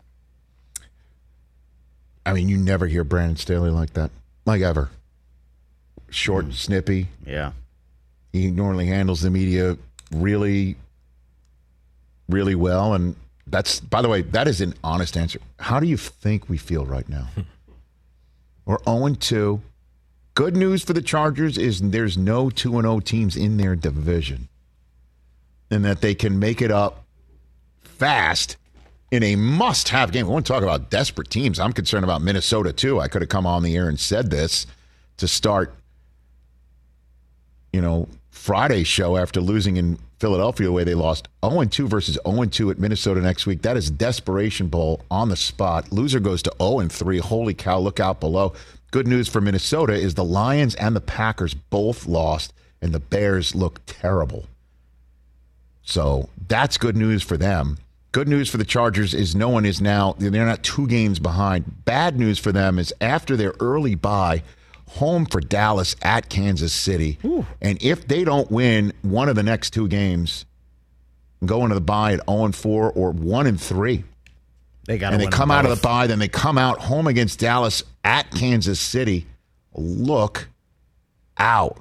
[SPEAKER 3] I mean, you never hear Brandon Staley like that, like ever. Short, mm. snippy.
[SPEAKER 7] Yeah.
[SPEAKER 3] He normally handles the media really, really well. And that's, by the way, that is an honest answer. How do you think we feel right now? We're oh and two. Good news for the Chargers is there's no two and oh teams in their division, and that they can make it up fast in a must-have game. We want to talk about desperate teams. I'm concerned about Minnesota, too. I could have come on the air and said this to start, you know, Friday's show after losing in Philadelphia the way they lost oh and two versus oh and two at Minnesota next week. That is Desperation Bowl on the spot. Loser goes to oh and three. Holy cow, look out below. Good news for Minnesota is the Lions and the Packers both lost, and the Bears look terrible. So that's good news for them. Good news for the Chargers is no one is now, they're not two games behind. Bad news for them is after their early bye, home for Dallas at Kansas City. Ooh. And if they don't win one of the next two games, go into the bye at oh and four or one and three.
[SPEAKER 7] They got
[SPEAKER 3] and they come out of the bye, then they come out home against Dallas at Kansas City. Look out.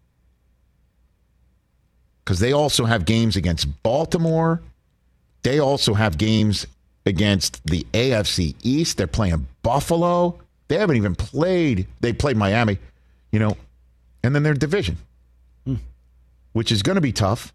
[SPEAKER 3] Because they also have games against Baltimore. They also have games against the A F C East. They're playing Buffalo. They haven't even played. They played Miami, you know, and then their division, hmm. which is going to be tough,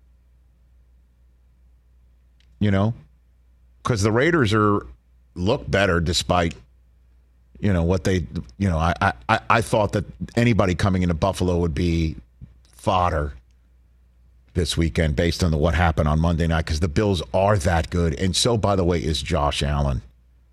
[SPEAKER 3] you know, because the Raiders are look better despite, you know, what they, you know, I, I, I thought that anybody coming into Buffalo would be fodder this weekend based on the, what happened on Monday night, because the Bills are that good. And so, by the way, is Josh Allen.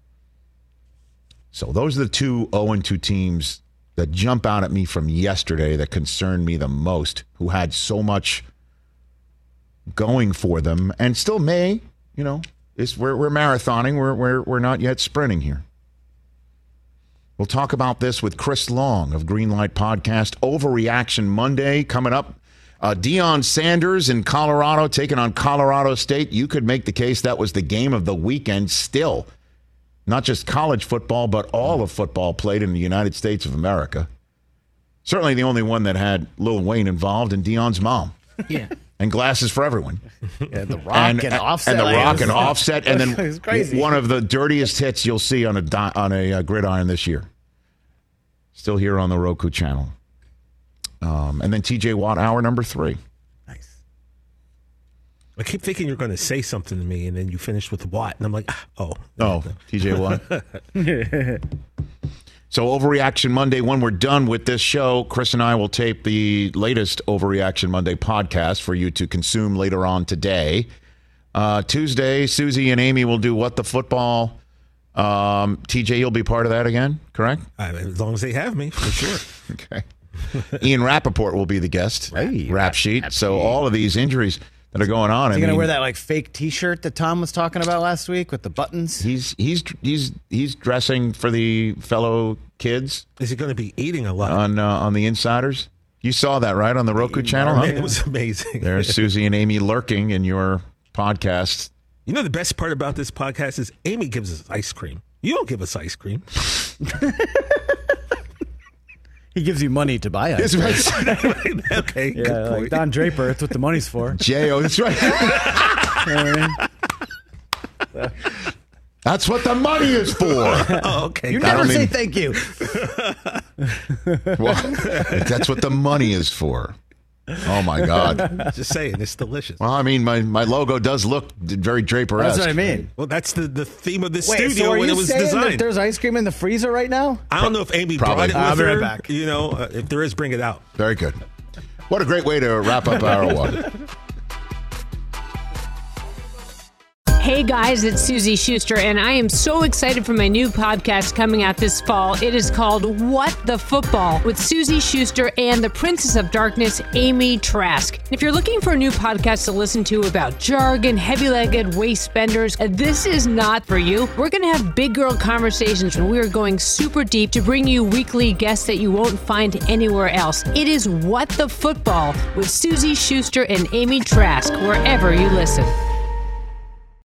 [SPEAKER 3] So those are the two oh and two teams that jump out at me from yesterday that concerned me the most, who had so much going for them and still may, you know, is we're, we're marathoning. We're, we're, we're not yet sprinting here. We'll talk about this with Chris Long of Greenlight Podcast. Overreaction Monday coming up. Uh, Deion Sanders in Colorado taking on Colorado State. You could make the case that was the game of the weekend still. Not just college football, but all of football played in the United States of America. Certainly the only one that had Lil Wayne involved and Deion's mom.
[SPEAKER 7] Yeah.
[SPEAKER 3] And glasses for everyone.
[SPEAKER 7] Yeah, the Rock and, and Offset.
[SPEAKER 3] And the Rock and Offset. And then
[SPEAKER 7] it's crazy.
[SPEAKER 3] One of the dirtiest hits you'll see on a, di- on a uh, gridiron this year. Still here on the Roku channel. Um, and then T J Watt, hour number three.
[SPEAKER 7] Nice.
[SPEAKER 8] I keep thinking you're going to say something to me, and then you finish with Watt, and I'm like, oh.
[SPEAKER 3] Oh, T J Watt. So Overreaction Monday, when we're done with this show, Chris and I will tape the latest Overreaction Monday podcast for you to consume later on today. Uh, Tuesday, Susie and Amy will do What the Football. Um, T J, you'll be part of that again, correct?
[SPEAKER 8] I mean, as long as they have me, for sure.
[SPEAKER 3] Okay. Ian Rappaport will be the guest.
[SPEAKER 7] Hey,
[SPEAKER 3] rap sheet. Rap so sheet. All of these injuries that are going on.
[SPEAKER 7] Is
[SPEAKER 3] I
[SPEAKER 7] he
[SPEAKER 3] mean,
[SPEAKER 7] gonna wear that like fake T-shirt that Tom was talking about last week with the buttons?
[SPEAKER 3] He's he's he's he's dressing for the fellow kids.
[SPEAKER 8] Is he going to be eating a lot
[SPEAKER 3] on uh, on the Insiders? You saw that right on the Roku channel. Huh?
[SPEAKER 8] It was amazing.
[SPEAKER 3] There's Susie and Amy lurking in your podcast.
[SPEAKER 8] You know the best part about this podcast is Amy gives us ice cream. You don't give us ice cream.
[SPEAKER 7] He gives you money to buy ice cream.
[SPEAKER 8] Okay,
[SPEAKER 7] yeah,
[SPEAKER 8] good
[SPEAKER 7] like
[SPEAKER 8] point.
[SPEAKER 7] Don Draper. That's what the money's for.
[SPEAKER 3] J O, that's right.
[SPEAKER 7] You know what I mean?
[SPEAKER 3] That's what the money is for.
[SPEAKER 8] Oh, okay.
[SPEAKER 7] You
[SPEAKER 3] I
[SPEAKER 7] never
[SPEAKER 3] don't
[SPEAKER 7] say
[SPEAKER 3] mean-
[SPEAKER 7] thank you.
[SPEAKER 3] Well, that's what the money is for. Oh my God!
[SPEAKER 8] Just saying, it's delicious.
[SPEAKER 3] Well, I mean, my, my logo does look very Draper-esque.
[SPEAKER 7] That's what I mean.
[SPEAKER 8] Well, that's the, the theme of this
[SPEAKER 7] Wait,
[SPEAKER 8] studio
[SPEAKER 7] so are
[SPEAKER 8] when
[SPEAKER 7] you
[SPEAKER 8] it was
[SPEAKER 7] saying
[SPEAKER 8] designed.
[SPEAKER 7] that there's ice cream in the freezer right now?
[SPEAKER 8] I don't know if Amy
[SPEAKER 3] Probably.
[SPEAKER 8] brought it with
[SPEAKER 7] I'll be
[SPEAKER 8] her.
[SPEAKER 7] right back.
[SPEAKER 8] You know, uh, if there is, bring it out.
[SPEAKER 3] Very good. What a great way to wrap up hour one.
[SPEAKER 2] Hey guys, it's Susie Schuster, and I am so excited for my new podcast coming out this fall. It is called What the Football with Susie Schuster and the Princess of Darkness, Amy Trask. And if you're looking for a new podcast to listen to about jargon, heavy-legged waist benders, this is not for you. We're going to have big girl conversations, and we are going super deep to bring you weekly guests that you won't find anywhere else. It is What the Football with Susie Schuster and Amy Trask, wherever you listen.